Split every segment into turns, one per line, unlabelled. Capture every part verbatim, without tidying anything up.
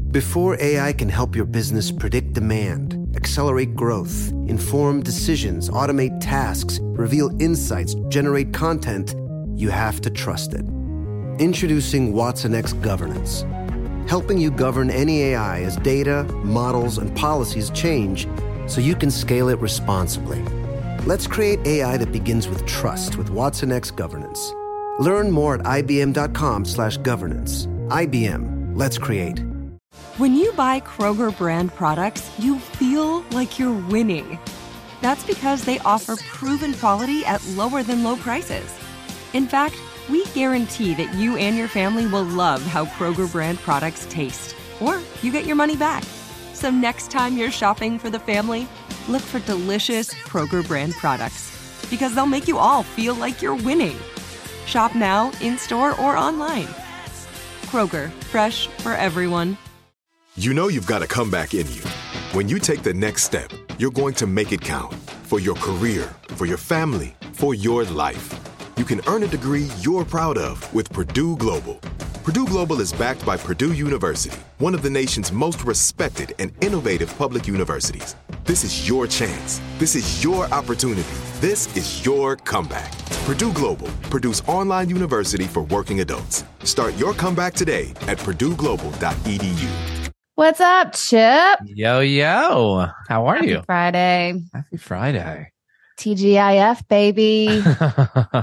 Before A I can help your business predict demand, accelerate growth, inform decisions, automate tasks, reveal insights, generate content, you have to trust it. Introducing watsonx Governance, helping you govern any A I as data, models, and policies change so you can scale it responsibly. Let's create A I that begins with trust with watsonx Governance. Learn more at ibm.com slash governance. I B M, let's create.
When you buy Kroger brand products, you feel like you're winning. That's because they offer proven quality at lower than low prices. In fact, we guarantee that you and your family will love how Kroger brand products taste, or you get your money back. So next time you're shopping for the family, look for delicious Kroger brand products, because they'll make you all feel like you're winning. Shop now, in-store, or online. Kroger, fresh for everyone.
You know you've got a comeback in you. When you take the next step, you're going to make it count. For your career, for your family, for your life. You can earn a degree you're proud of with Purdue Global. Purdue Global is backed by Purdue University, one of the nation's most respected and innovative public universities. This is your chance. This is your opportunity. This is your comeback. Purdue Global, Purdue's online university for working adults. Start your comeback today at purdue global dot e d u.
What's up, Chip?
Yo, yo. How are
Happy
you?
Friday.
Happy Friday.
T G I F, baby.
Oh my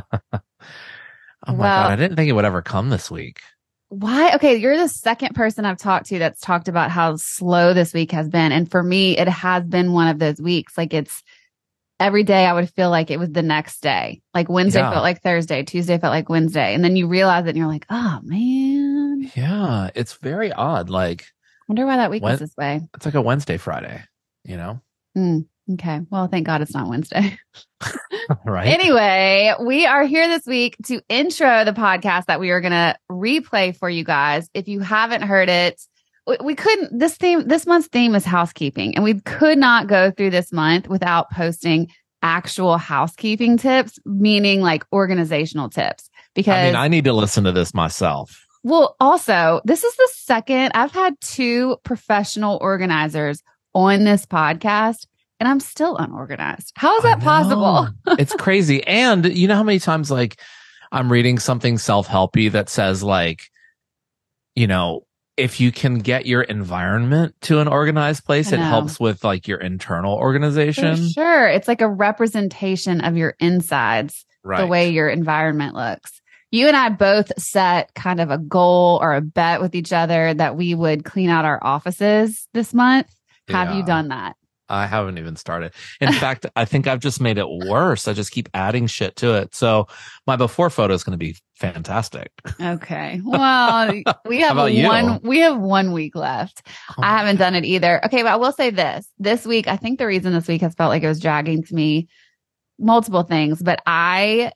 Well-
God. I didn't think it would ever come this week.
Why? Okay, you're the second person I've talked to that's talked about how slow this week has been. And for me, it has been one of those weeks. Like it's every day I would feel like it was the next day. Like Wednesday
Yeah.
felt like Thursday, Tuesday felt like Wednesday. And then you realize it and you're like, oh man.
Yeah. It's very odd. Like
Wonder why that week
When-
was this way.
it's like a Wednesday, Friday, you know?
Hmm. Okay. Well, thank God it's not Wednesday.
Right?
Anyway, we are here this week to intro the podcast that we are going to replay for you guys. If you haven't heard it, we, we couldn't, this theme, this month's theme is housekeeping, and we could not go through this month without posting actual housekeeping tips, meaning like organizational tips. Because
I mean, I need to listen to this myself.
well, also, this is the second I've had two professional organizers on this podcast, and I'm still unorganized. How is
I
that possible?
know. It's crazy. And you know how many times like I'm reading something self-helpy that says like, you know, if you can get your environment to an organized place,
I
it
know.
helps with like your internal
For
organization.
sure. It's like a representation of your insides,
Right.
the way your environment looks. You and I both set kind of a goal or a bet with each other that we would clean out our offices this month. Have you
Yeah.
done that?
I haven't even started. In fact, I think I've just made it worse. I just keep adding shit to it. So my before photo is going to be fantastic.
Okay. Well, we have
about you?
one, we have one week left.
Oh
I
my
haven't
God.
done it either. Okay. But I will say this, this week, I think the reason this week has felt like it was dragging to me, multiple things, but I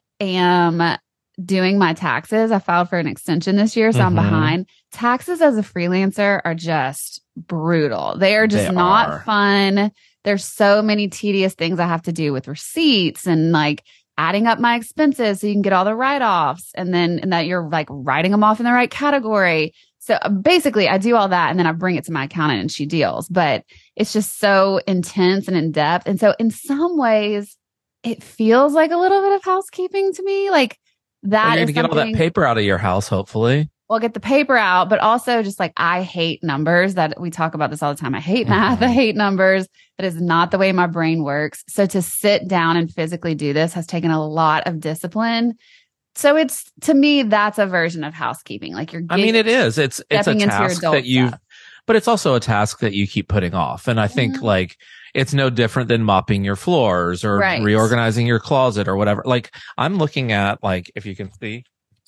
am doing my taxes. I filed for an extension this year, so I'm
Mhm.
behind. Taxes as a freelancer are just brutal. They are just
They
not
are.
fun. There's so many tedious things I have to do with receipts and like adding up my expenses so you can get all the write-offs, and then and that you're like writing them off in the right category. So uh, basically I do all that and then I bring it to my accountant and she deals, but it's just so intense and in depth. And so in some ways it feels like a little bit of housekeeping to me. Like that
Well, you're
is
going to get all that
something-
paper out of your house, hopefully.
well, get the paper out, but also just like, I hate numbers. That we talk about this all the time. I hate math. I
Mhm.
hate numbers. That is not the way my brain works. So to sit down and physically do this has taken a lot of discipline. So it's, to me, that's a version of housekeeping. Like you're
I mean, it is. It's it's a
stepping into your
task
adult
that you,
stuff.
but it's also a task that you keep putting off. And I think
Mhm.
like it's no different than mopping your floors or
Right.
reorganizing your closet or whatever. Like I'm looking at like, if you can see,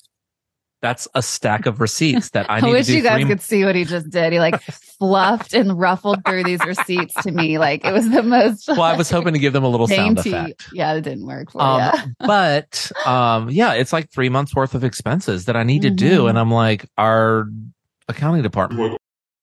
that's a stack of receipts that I
I,
need
wish
to do
you guys
three.
could see what he just did. He like fluffed and ruffled through these receipts to me. Like it was the most
Well, I was hoping to give them a little sound
dainty.
effect.
Yeah, it didn't work for
Um,
you.
but um, yeah, it's like three months worth of expenses that I need to do,
Mhm.
and I'm like, our accounting department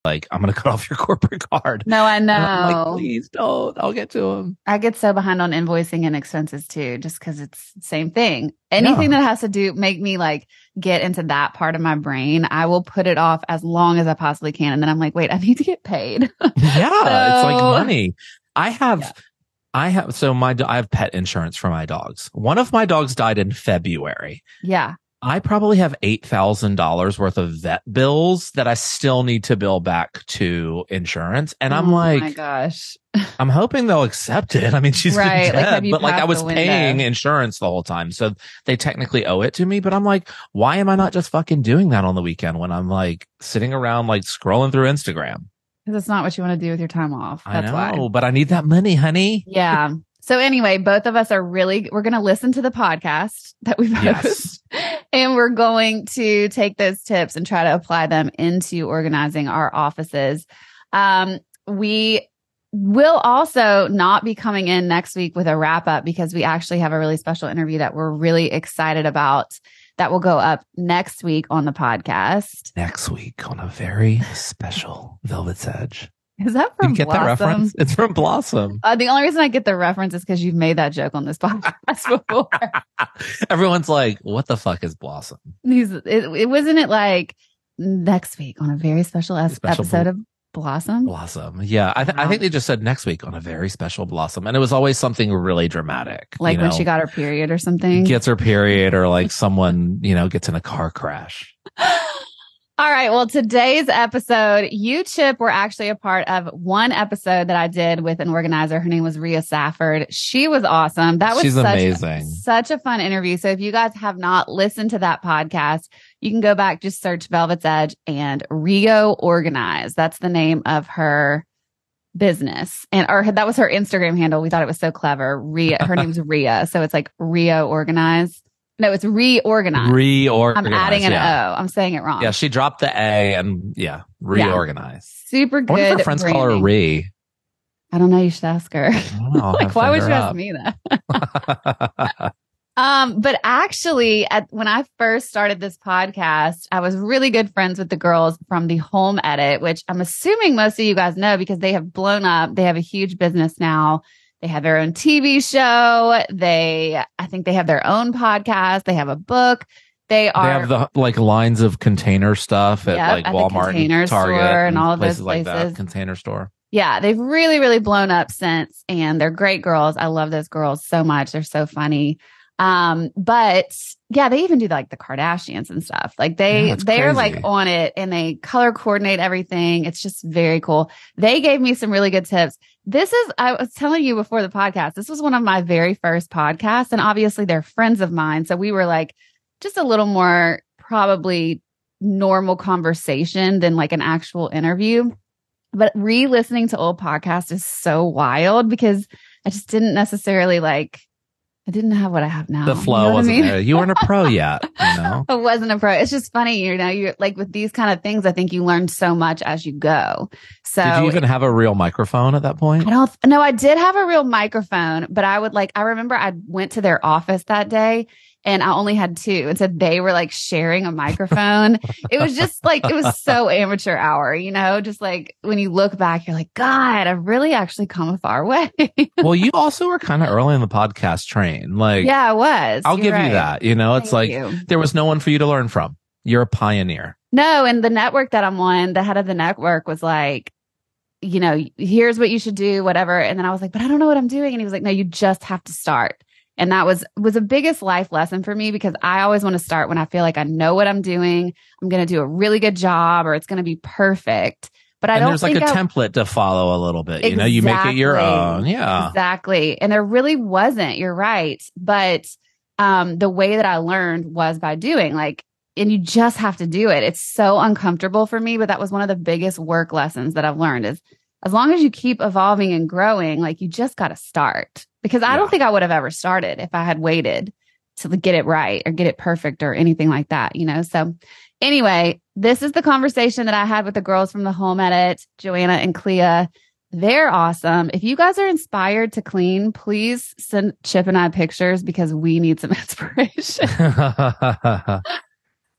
like, I'm going to cut off your corporate card.
No, I know.
And I'm like, please don't. I'll get to him.
I get so behind on invoicing and expenses too, just because it's the same thing. Anything
Yeah.
that has to do, make me like get into that part of my brain, I will put it off as long as I possibly can. And then I'm like, wait, I need to get paid.
Yeah. It's like
So-
money. I have,
Yeah.
I have, so my, I have pet insurance for my dogs. One of my dogs died in February.
Yeah.
I probably have eight thousand dollars worth of vet bills that I still need to bill back to insurance. And I'm
oh
like,
my gosh.
I'm hoping they'll accept it. I mean, she's been
Right, like,
dead,
have you
but like I
passed
was
the window?
paying insurance the whole time. So they technically owe it to me, but I'm like, why am I not just fucking doing that on the weekend when I'm like sitting around, like scrolling through Instagram?
Because it's not what you want to do with your time off. That's
I know,
why.
but I need that money, honey.
Yeah. So anyway, both of us are really, we're going to listen to the podcast that we post
Yes.
and we're going to take those tips and try to apply them into organizing our offices. Um, we will also not be coming in next week with a wrap up because we actually have a really special interview that we're really excited about that will go up next week on the podcast.
Next week on a very special Velvet's Edge.
Is that
You
from
get that
Blossom?
reference? It's from Blossom.
Uh, the only reason I get the reference is because you've made that joke on this podcast before.
Everyone's like, what the fuck is Blossom?
These, it, it wasn't it like next week on a very special, es-
Special
episode
bl-
of Blossom.
Blossom. Yeah. I, th- I
Wow.
think they just said next week on a very special Blossom. And it was always something really dramatic.
Like
you
when
know,
she got her period or something.
gets her period or like someone, you know, gets in a car crash.
All right. Well, today's episode, you, Chip, were actually a part of one episode that I did with an organizer. Her name was Rhea Safford. She was awesome. That was
She's
such,
amazing.
such a fun interview. So if you guys have not listened to that podcast, you can go back, just search Velvet's Edge and Rio Organize. That's the name of her business. And or that was her Instagram handle. We thought it was so clever. Rhea, her name's Rhea. So it's like Rio Organize. No, it's reorganize.
Reorganize.
I'm adding an
yeah.
O. I'm saying it wrong.
Yeah, she dropped the A and yeah, reorganize.
Super
I wonder if
good.
her friends call her
branding.
Re.
I don't know. You should ask her.
I don't know, I'll
Like,
have
why
to
would
hit
you
her
ask
up.
me that? Um, but actually, at, when I first started this podcast, I was really good friends with the girls from the Home Edit, which I'm assuming most of you guys know because they have blown up. They have a huge business now. They have their own T V show. They, I think they have their own podcast. They have a book. They are
They have the like lines of container stuff at
Yep,
like
at the
Walmart,
Container
and Target,
Store and all of
places
those
like that.
places.
Container Store.
Yeah, they've really, really blown up since, and they're great girls. I love those girls so much. They're so funny. Um, but yeah, they even do like the Kardashians and stuff. Like they,
Yeah, it's
they're
crazy.
like on it and they color coordinate everything. It's just very cool. They gave me some really good tips. This is, I was telling you before the podcast, this was one of my very first podcasts, and obviously they're friends of mine. So we were like just a little more probably normal conversation than like an actual interview. But re-listening to old podcasts is so wild because I just didn't necessarily like, I didn't have what I have now.
The
You know
flow
what I
wasn't
mean?
there. You weren't a pro yet, you know?
I wasn't a pro. It's just funny, you know, you're like with these kind of things, I think you learn so much as you go. So
Did you even have a real microphone at that point?
I don't, no, I did have a real microphone, but I would like, I remember I went to their office that day and I only had two. And so they were like sharing a microphone. It was just like, it was so amateur hour, you know, just like when you look back, you're like, God, I've really actually come a far way.
Well, you also were kind of early in the podcast train. Like,
Yeah, I was.
I'll
You're
give
right.
you that. You know, it's
Thank
like
you.
there was no one for you to learn from. You're a pioneer.
No, and the network that I'm on, the head of the network was like, you know, here's what you should do, whatever. And then I was like, but I don't know what I'm doing. And he was like, no, you just have to start. And that was was the biggest life lesson for me because I always want to start when I feel like I know what I'm doing. I'm going to do a really good job or it's going to be perfect. But I
And
don't
there's like
think
a
I,
template to follow a little bit. You know, you make it your
Exactly.
own. Yeah.
Exactly. And there really wasn't. You're right. But um, the way that I learned was by doing like, and you just have to do it. It's so uncomfortable for me, but that was one of the biggest work lessons that I've learned is as long as you keep evolving and growing, like you just got to start because I
Yeah.
don't think I would have ever started if I had waited to get it right or get it perfect or anything like that, you know? So anyway, this is the conversation that I had with the girls from the Home Edit, Joanna and Clea. They're awesome. If you guys are inspired to clean, please send Chip and I pictures because we need some inspiration.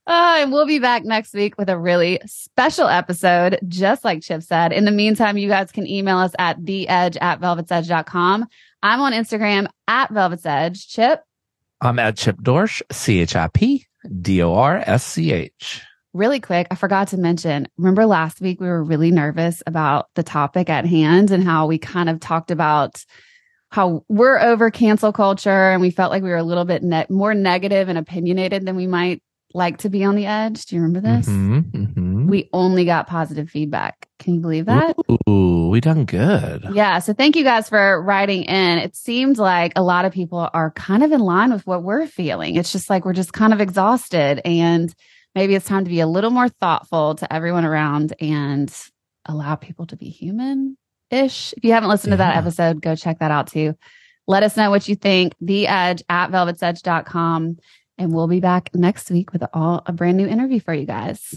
Uh, and we'll be back next week with a really special episode, just like Chip said. In the meantime, you guys can email us at theedge at velvet's edge dot com. I'm on Instagram at Velvet's Edge. Chip?
I'm at Chip Dorsch, C H I P D O R S C H.
Really quick, I forgot to mention, remember last week we were really nervous about the topic at hand and how we kind of talked about how we're over cancel culture and we felt like we were a little bit ne- more negative and opinionated than we might like to be on the edge. Do you remember this?
Mm-hmm, mm-hmm.
We only got positive feedback. Can you believe that?
Ooh, we done good.
Yeah. So thank you guys for writing in. It seems like a lot of people are kind of in line with what we're feeling. It's just like we're just kind of exhausted, and maybe it's time to be a little more thoughtful to everyone around and allow people to be human-ish. If you haven't listened
Yeah.
to that episode, go check that out too. Let us know what you think. The Edge at velvet's edge dot com. And we'll be back next week with all a brand new interview for you guys.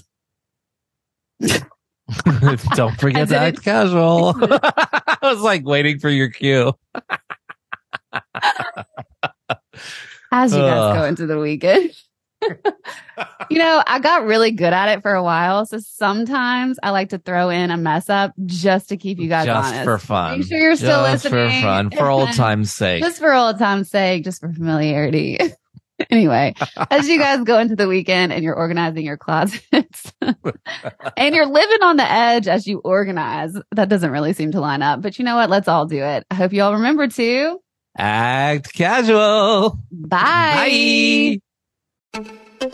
Don't forget to act casual. I was like waiting for your cue.
As you guys
Ugh.
go into the weekend. You know, I got really good at it for a while. So sometimes I like to throw in a mess up just to keep you guys
Just
honest.
for fun.
Make sure you're still
just
listening.
for fun, for old time's sake.
Just for old time's sake, just for familiarity. Anyway, as you guys go into the weekend and you're organizing your closets and you're living on the edge as you organize, that doesn't really seem to line up. But you know what? Let's all do it. I hope you all remember to
Act casual.
Bye.
Bye.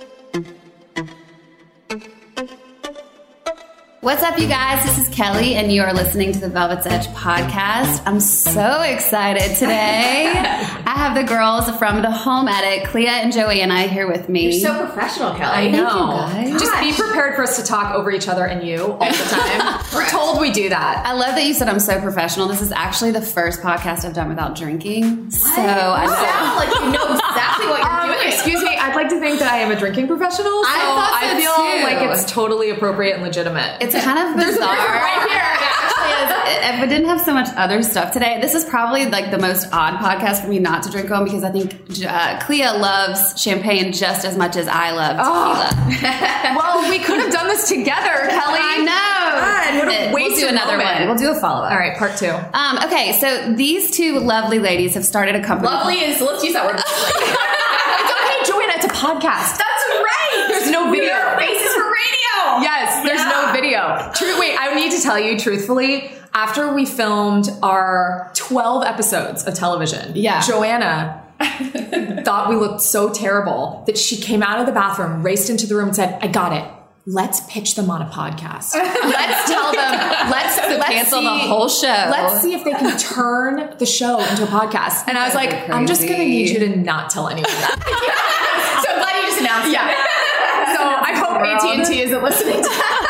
What's up, you guys? This is Kelly, and you are listening to the Velvet's Edge podcast. I'm so excited today. I have the girls from the Home Edit, Clea and Joanna, here with me.
You're so professional, Kelly.
I know.
Thank you, guys.
Just be prepared for us to talk over each other and you all the time. We're told we do that.
I love that you said I'm so professional. This is actually the first podcast I've done without drinking. So I
You
know.
sound like you know exactly what you're
Um,
doing.
excuse me, I'd like to think that I am a drinking professional, so
I thought so
I feel
too.
like it's totally appropriate and legitimate.
It's kind of bizarre.
There's a picture right here.
It actually is. If it didn't have so much other stuff today, this is probably like the most odd podcast for me not to drink on, because I think uh, Clea loves champagne just as much as I love tequila.
Well, we could have done this together, Kelly.
I know.
God, what a
we'll
wasted
do another
moment.
one. We'll do a follow up.
All right, part two.
Um, okay, so these two lovely ladies have started a company.
Lovely is, let's use that word. Lovely.
It's okay, Joanna, it's a podcast.
That's right.
There's no video.
We are faces for radio.
Yes, there's
Yeah.
no video. True. Wait, I need to tell you truthfully, after we filmed our twelve episodes of television,
Yeah.
Joanna thought we looked so terrible that she came out of the bathroom, raced into the room and said, I got it. Let's pitch them on a podcast. Let's tell them, let's, let's
cancel
see,
the whole show.
Let's see if they can turn the show into a podcast. And I was like,
Guys are
I'm just going to need
crazy.
you to not tell anyone that.
So I'm glad you just announced
Yeah.
it.
So I hope A T and T isn't listening to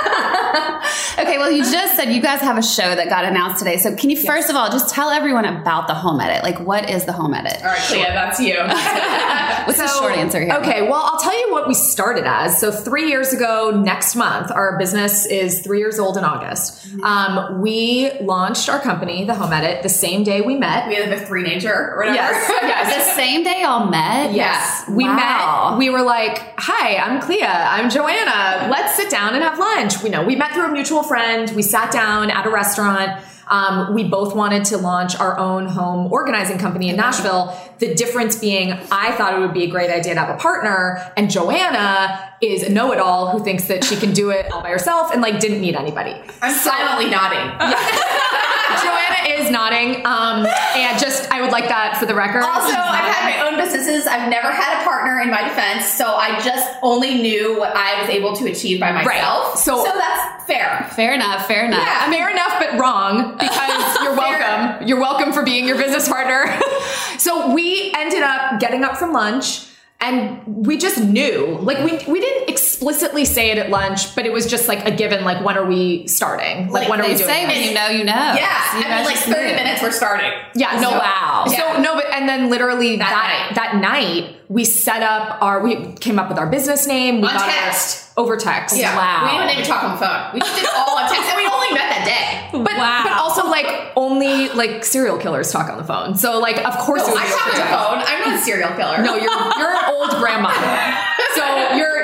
Okay, well, you just said you guys have a show that got announced today. So can you first of all just tell everyone about the Home Edit? Like, what is the Home Edit?
All right, Clea, that's you.
What's the short answer here?
Okay, well, I'll tell you what we started as. So three years ago, next month, our business is three years old in August. Um, we launched our company, The Home Edit, the same day we met.
We have a three nature or whatever.
Yes, yes.
The same day y'all met?
Yes, we
Wow.
met. We were like, "Hi, I'm Clea. I'm Joanna. Let's sit down and have lunch." We know we met through a mutual friend. We sat down at a restaurant. Um, we both wanted to launch our own home organizing company in Nashville. The difference being, I thought it would be a great idea to have a partner, and Joanna is a know-it-all who thinks that she can do it all by herself and like didn't need anybody.
I'm silently nodding.
Joanna is nodding, um, and just I would like that for the record.
Also, I've had my own businesses. I've never had a partner in my defense, so I just only knew what I was able to achieve by myself.
Right. So-
so that's fair.
Fair enough, fair enough.
Yeah.
Fair enough, but wrong, because you're welcome. You're welcome for being your business partner. So we ended up getting up from lunch, and we just knew, like we we didn't explicitly say it at lunch, but it was just like a given. Like, when are we starting? Like,
Like,
when are
They
we doing
say
this?
when you know, you know.
Yeah,
So you
I
guys
mean, like
just
thirty
knew.
minutes we're starting.
Yeah, no,
So-
wow. So
Yeah.
no, but and then literally that
That
that night, we set up our we came up with our business name. We
On
got our-
text.
over text.
Yeah,
Wow.
we didn't even talk on the phone. We just did all on text, and we only met that day.
But,
Wow.
but also, like, only, like, serial killers talk on the phone. So, like, of course
No,
it would
I
be
talk on
over
the
text.
phone. I'm not a serial killer.
No, you're you're an old grandma. So you're not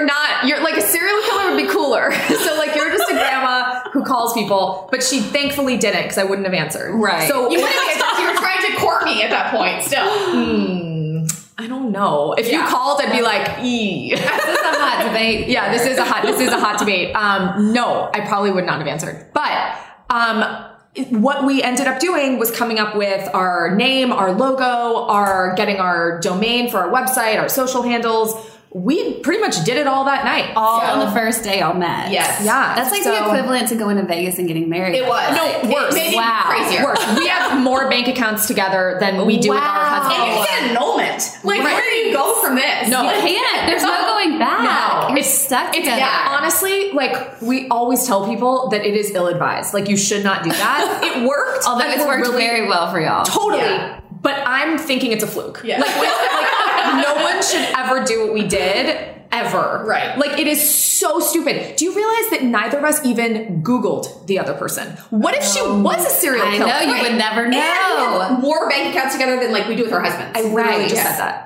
you're like a serial killer would be cooler. So like you're just a grandma who calls people, but she thankfully didn't because I wouldn't have answered.
Right.
So
You, you were trying to court me at that point still.
Hmm, I don't know. If
Yeah.
you called, I'd be like, "E."
This is a hot debate.
Yeah, this is a hot. This is a hot debate. Um, no, I probably would not have answered. But um, what we ended up doing was coming up with our name, our logo, our getting our domain for our website, our social handles. We pretty much did it all that night.
All
So-
on the first day, all met.
Yes.
Yeah,
That's like
so-
the equivalent to going to Vegas and getting married.
It was.
No,
It-
worse.
It made it
Wow.
crazier.
Worse. We have more bank accounts together than we do with our
Wow.
And you
husbands.
get annulment. Like, where do you go from this?
No.
You can't. There's no going back.
No.
You're
It's-
stuck together.
yeah.
Honestly, like we always tell people that it is ill-advised. Like you should not do that. It worked.
Although
and
it's
we're
worked
really-
very well for y'all.
Totally.
Yeah.
But I'm thinking it's a fluke.
Yeah.
Like, we- like no one should ever do what we did ever.
Right.
Like it is so stupid. Do you realize that neither of us even Googled the other person? What if she was a serial
I
killer?
know, you
Right.
would never
And we
know.
have more bank accounts together than like we do with our husbands.
I literally
Right.
just
Yeah.
said that.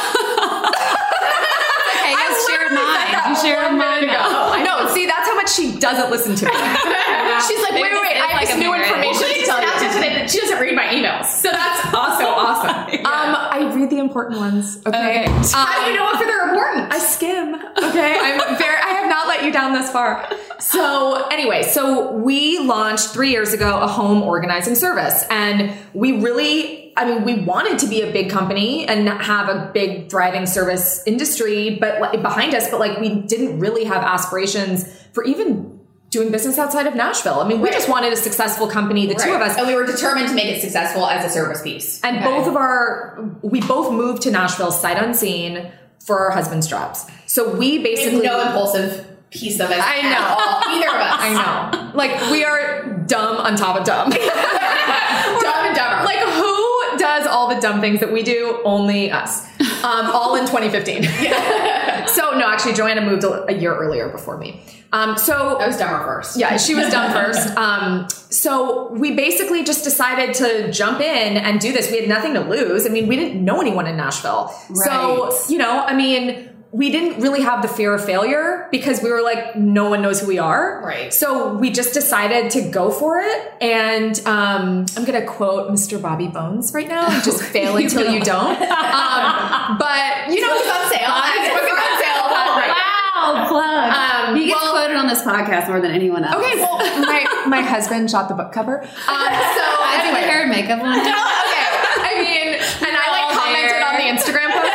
Okay,
I
you share
literally said
mine.
that
You share
one
mine.
minute ago. I know. See, that's how much she doesn't listen to me. She's like, wait, wait, wait. I have
Like
this
a
new
marriage.
information
She
to
just
tell
announced
you.
it today that she doesn't read my emails. So that's also awesome.
Um, I read the important ones. Okay.
Okay.
Um,
How do you know if they're important?
I skim. Okay. I'm very, I have not let you down thus far. So anyway, so we launched three years ago a home organizing service, and we really, I mean, we wanted to be a big company and have a big thriving service industry, but like, behind us, but like we didn't really have aspirations for even doing business outside of Nashville. I mean, we
Right.
just wanted a successful company, the two of us.
And we were determined to make it successful as a service piece.
And
Okay.
both of our, we both moved to Nashville sight unseen for our husband's jobs. So we
We
basically,
have no impulsive piece of it.
I know.
at all. Either of us.
I know, like we are dumb on top of dumb.
Dumb and dumber.
Like who does all the dumb things that we do? Only us. Um, all in twenty fifteen. So no, actually, Joanna moved a, a year earlier before me. Um, so
I was dumber first.
yeah, she was done first. Um, so we basically just decided to jump in and do this. We had nothing to lose. I mean, we didn't know anyone in Nashville. So,
Right.
you know, I mean, we didn't really have the fear of failure because we were like, no one knows who we are.
Right.
So we just decided to go for it. And um, I'm going to quote Mister Bobby Bones right now. Just fail until you don't. Um, but, you know,
It's on sale. It's on sale. Right.
Wow, plug.
Um,
he gets
well-
quoted on this podcast more than anyone else.
okay, well, my, my husband shot the book cover. Um, so
I did the
anyway.
hair and makeup on it.
okay. I mean, and I like
All
commented
there.
on the Instagram post.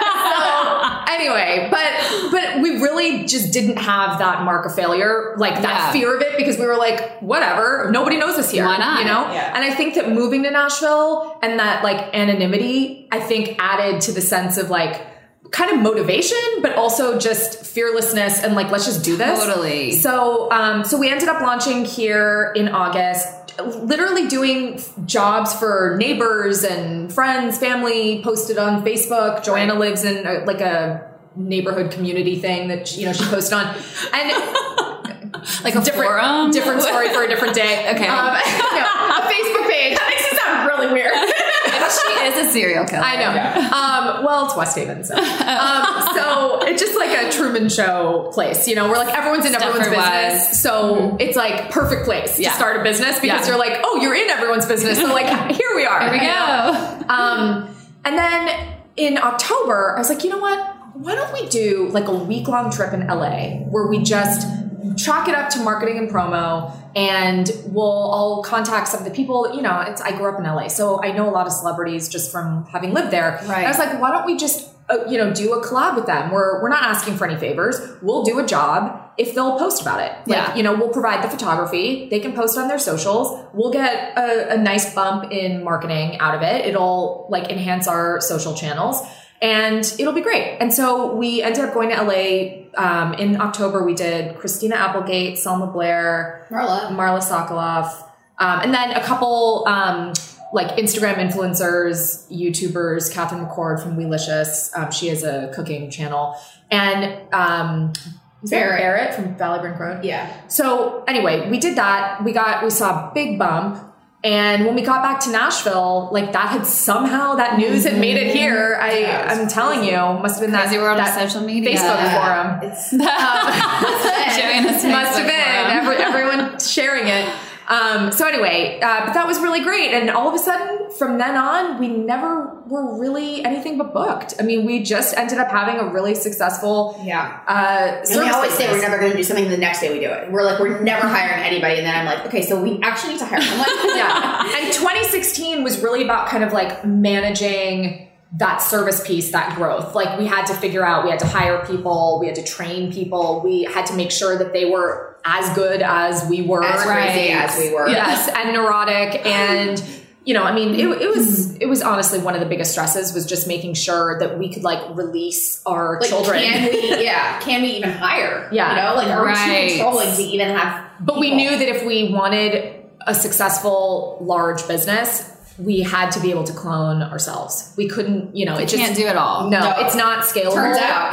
So anyway, but but we really just didn't have that mark of failure, like that
Yeah.
fear of it, because we were like, whatever, nobody knows us here.
Why not?
You know?
Yeah.
And I think that moving to Nashville and that like anonymity, I think added to the sense of like kind of motivation, but also just fearlessness and like, let's just do this.
Totally.
So, um, so we ended up launching here in August, literally doing jobs for neighbors and friends, family, posted on Facebook. Joanna lives in a, like a neighborhood community thing that, you know, she posted on, and
Like a
different,
forum?
different story for a different day.
Okay.
Um, no, a Facebook page.
That makes it sound really weird.
She is a serial killer.
I know. Um, well, it's West Haven, so um, so it's just like a Truman Show place, you know, where like everyone's in everyone's
Stuffer-wise.
business, so it's like perfect place
Yeah.
to start a business because
Yeah.
you're like, oh, you're in everyone's business, so like here we are.
Here we
you know?
go.
Um, and then in October, I was like, you know what? Why don't we do like a week long trip in L A where we just chalk it up to marketing and promo, and we'll I'll contact some of the people. You know, it's, I grew up in L A, so I know a lot of celebrities just from having lived there.
Right.
And I was like, why don't we just uh, you know do a collab with them? We're we're not asking for any favors. We'll do a job if they'll post about it. Like,
Yeah.
you know, we'll provide the photography. They can post on their socials. We'll get a, a nice bump in marketing out of it. It'll like enhance our social channels. And it'll be great. And so we ended up going to L A um, in October. We did Christina Applegate, Selma Blair,
Marla.
Marla Sokoloff, um, and then a couple um, like Instagram influencers, YouTubers, Catherine McCord from Weelicious. Um, she has a cooking channel. And um, is that
Barrett.
Barrett from Valley Brink Road?
Yeah.
So anyway, we did that. We got, we saw a big bump. And when we got back to Nashville, like that had somehow, that news had made it here. I,
Yeah,
I'm telling you, must have been that,
Crazy world
that
of social media.
Facebook
Yeah.
forum.
It's
Joanna's
Must have
Facebook
been
forum.
Every, everyone sharing it. Um, so anyway, uh, but that was really great. And all of a sudden, from then on, we never were really anything but booked. I mean, we just ended up having a really successful
yeah.
uh,
And we
service
always say
business.
we're never going to do something. The next day we do it. We're like, we're never hiring anybody. And then I'm like, okay, so we actually need to hire someone.
Yeah. And twenty sixteen was really about kind of like managing that service piece, that growth. Like we had to figure out, we had to hire people, we had to train people, we had to make sure that they were as good as we were.
As crazy
Right.
as we were.
Yes, and neurotic. And, you know, I mean, it, it was, it was honestly one of the biggest stresses was just making sure that we could like release our
Like,
children.
can we, yeah, can we even hire?
Yeah.
You know, like, are
Right.
we too controlling to even have
But we
people?
knew that if we wanted a successful, large business, we had to be able to clone ourselves. We couldn't, you know, it just
Can't do it all.
No,
No.
it's not scalable.
Turns out.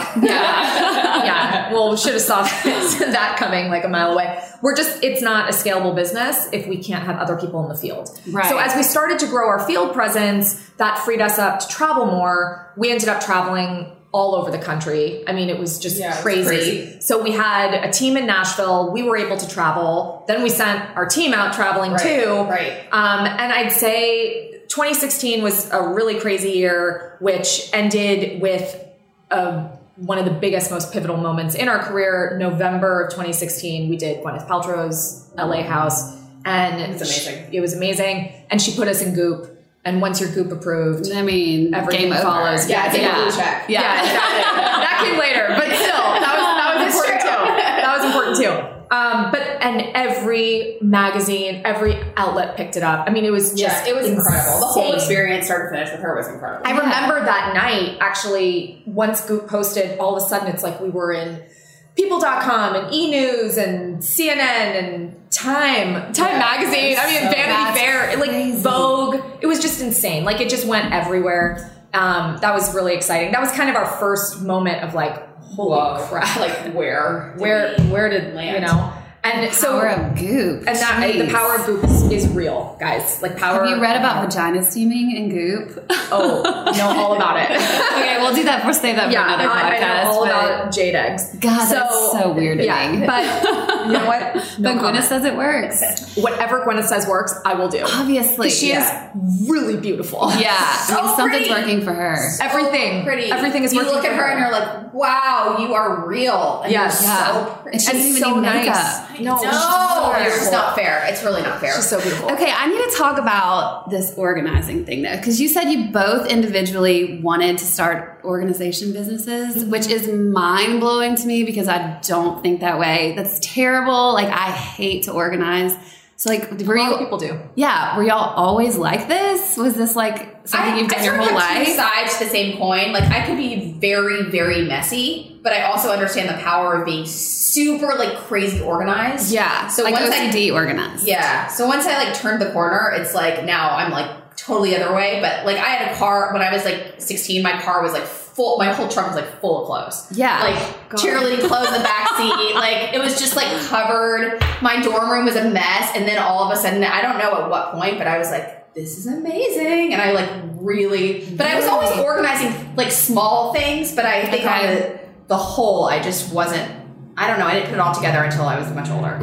Yeah. Yeah. Well, we should have saw that coming like a mile away. We're just, it's not a scalable business if we can't have other people in the field.
Right.
So as we started to grow our field presence, that freed us up to travel more. We ended up traveling all over the country. I mean, it was just
Yeah, it was
crazy.
crazy.
So we had a team in Nashville. We were able to travel. Then we sent our team out traveling
Right,
too.
right.
Um, and I'd say twenty sixteen was a really crazy year, which ended with a, one of the biggest, most pivotal moments in our career. November of twenty sixteen, we did Gwyneth Paltrow's L A house. And
It was amazing.
It was amazing. And she put us in Goop. And once you're Goop approved,
I mean,
everything
game over.
follows.
Yeah, it's like
Yeah.
a blue check.
Yeah.
Yeah, exactly. That came later, but still, that was that was
That's
important
true.
too. That was important too. Um, but and every magazine, every outlet picked it up. I mean, it was just
Yeah, it was incredible. The whole
insane.
experience, start to finish, with her was incredible.
I remember that night, actually, once Goop posted, all of a sudden it's like we were in People dot com and E! News and C N N and Time, Time
Yeah,
Magazine. I mean,
so
Vanity
that's
Fair, like
crazy.
Vogue. It was just insane. Like it just went everywhere. Um, that was really exciting. That was kind of our first moment of like, holy
Whoa.
crap.
Like, where? did
where
we
where did
land?
you know? And so
Power of Goop.
and that the
Jeez.
power of Goop is, is real, guys. Like power.
Have you read about vagina steaming and Goop?
Oh, know all about it.
Okay, we'll do that. We'll save that for
Yeah,
another
I, I
podcast.
know all
but-
about jade eggs.
God, that's so weird to
yeah,
me.
but you know what? No
but Gwyneth
comment.
says it works.
Whatever Gwyneth says works, I will do.
Obviously,
She
yeah.
is really beautiful.
Yeah, I mean,
So
something's
pretty.
working for her.
Everything.
Pretty.
Everything is
You
working
look at
for
her,
her.
and you're like, wow, you are real. And
Yes.
you're
Yeah.
so
And
pretty.
she doesn't even
so
need
nice.
makeup.
No, she's
No,
so
it's
beautiful.
not fair. It's really not fair.
She's so beautiful.
Okay, I need to talk about this organizing thing though, because you said you both individually wanted to start organization businesses, which is mind blowing to me because I don't think that way. That's terrible. Like, I hate to organize. So, like, were
A lot
you?
of people do.
Yeah, were y'all always like this? Was this like something
I,
you've done
I
your
sort of
whole
have two
life?
sides to the same coin. Like, I could be very, very messy, but I also understand the power of being super, like, crazy organized.
Yeah,
So
like
once
O C D
I,
organized.
yeah. So once I, like, turned the corner, it's like now I'm, like, totally other way. But, like, I had a car when I was, like, sixteen. My car was, like, full. My whole trunk was, like, full of clothes.
Yeah.
Like,
God.
cheerleading clothes in the back seat. Like, it was just, like, covered. My dorm room was a mess. And then all of a sudden, I don't know at what point, but I was like, this is amazing. And I, like, really, but I was always organizing, like, small things. But I think on the, the whole, I just wasn't, I don't know. I didn't put it all together until I was much older.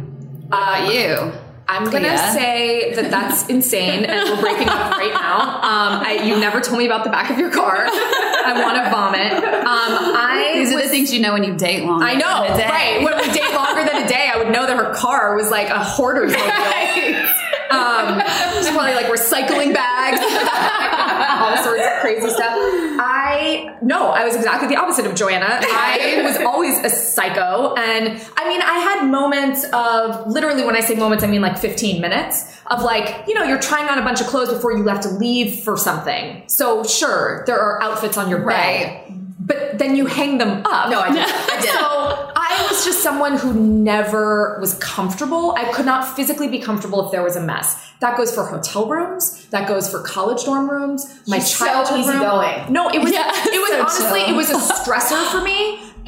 Uh, you.
I'm gonna
Leah?
say that that's insane, and we're breaking up right now. Um, I, you never told me about the back of your car. I want to vomit. Um, I
These are
was-
the things you know when you date longer.
I know,
than a day.
right? When we date longer than a day, I would know that her car was like a hoarder's mobile. Um, she's probably like recycling bags, all sorts of crazy stuff. I no, I was exactly the opposite of Joanna. I was always a psycho, and I mean, I had moments of literally. When I say moments, I mean like fifteen minutes of like, you know, you're trying on a bunch of clothes before you have to leave for something. So sure, there are outfits on your
Right.
bed. But then you hang them up.
No, I didn't. I didn't.
So I was just someone who never was comfortable. I could not physically be comfortable if there was a mess. That goes for hotel rooms. That goes for college dorm rooms. My
She's so
childhood room.
easygoing.
No, it was.
Yeah,
it was
so
honestly.
chill.
It was a stressor for me.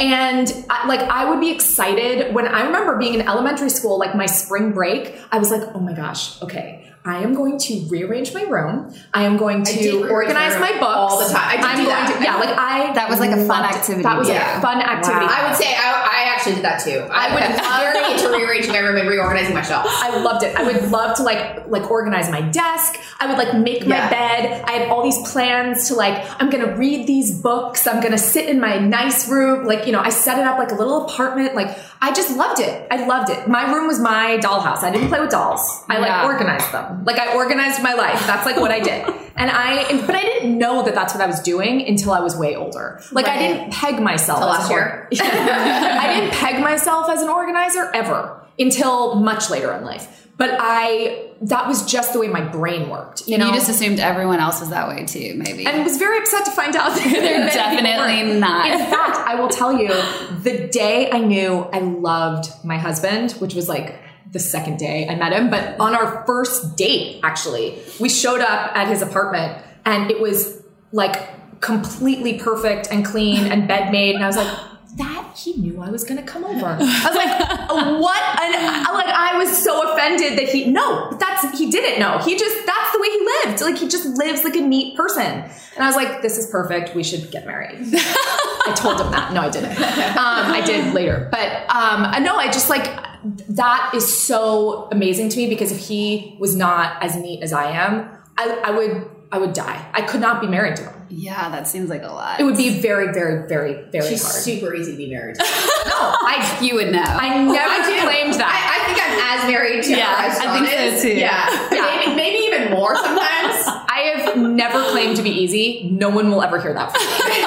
And I, like, I would be excited when I remember being in elementary school, like my spring break, I was like, oh my gosh, okay. I am going to rearrange my room. I am going to organize my, my books
all the time. I did
I'm
do
going
that.
to, yeah, like I
that was like a fun
it.
activity.
That was
yeah.
a fun activity.
Wow. I would say I, I actually did that too. I,
I would
I'm very into rearranging my room and reorganizing my shelves.
I loved it. I would love to like like organize my desk. I would like make my
yeah.
bed. I had all these plans to like, I'm going to read these books. I'm going to sit in my nice room. Like, you know, I set it up like a little apartment. Like, I just loved it. I loved it. My room was my dollhouse. I didn't play with dolls. I like
yeah.
organized them. Like I organized my life. That's like what I did. And I, but I didn't know that that's what I was doing until I was way older. Like right. I didn't peg myself
till
as
last
an
year.
or- I didn't peg myself as an organizer ever until much later in life. But I, that was just the way my brain worked. You
and
know,
you just assumed everyone else was that way too, maybe.
and was very upset to find out that they're
definitely not.
In fact, I will tell you, the day I knew I loved my husband, which was like the second day I met him, but on our first date, actually, we showed up at his apartment and it was like completely perfect and clean and bed made. And I was like, that he knew I was going to come over. I was like, what? And like, I was so offended that he, no, that's, he didn't know. He just, that's the way he lived. Like, he just lives like a neat person. And I was like, this is perfect. We should get married. I told him that. No, I didn't. Um, I did later. But um, no, I just like, that is so amazing to me because if he was not as neat as I am, I, I would, I would die. I could not be married to him.
Yeah, that seems like a lot.
It would be very, very, very, very
She's
hard.
super easy to be married to.
No, I,
you would know.
I never
I
claimed that.
I, I think I'm as married to
Yeah,
her as
I
Sean
think so
is.
too.
Yeah,
Yeah.
Maybe, maybe even more sometimes.
I have never claimed to be easy. No one will ever hear that from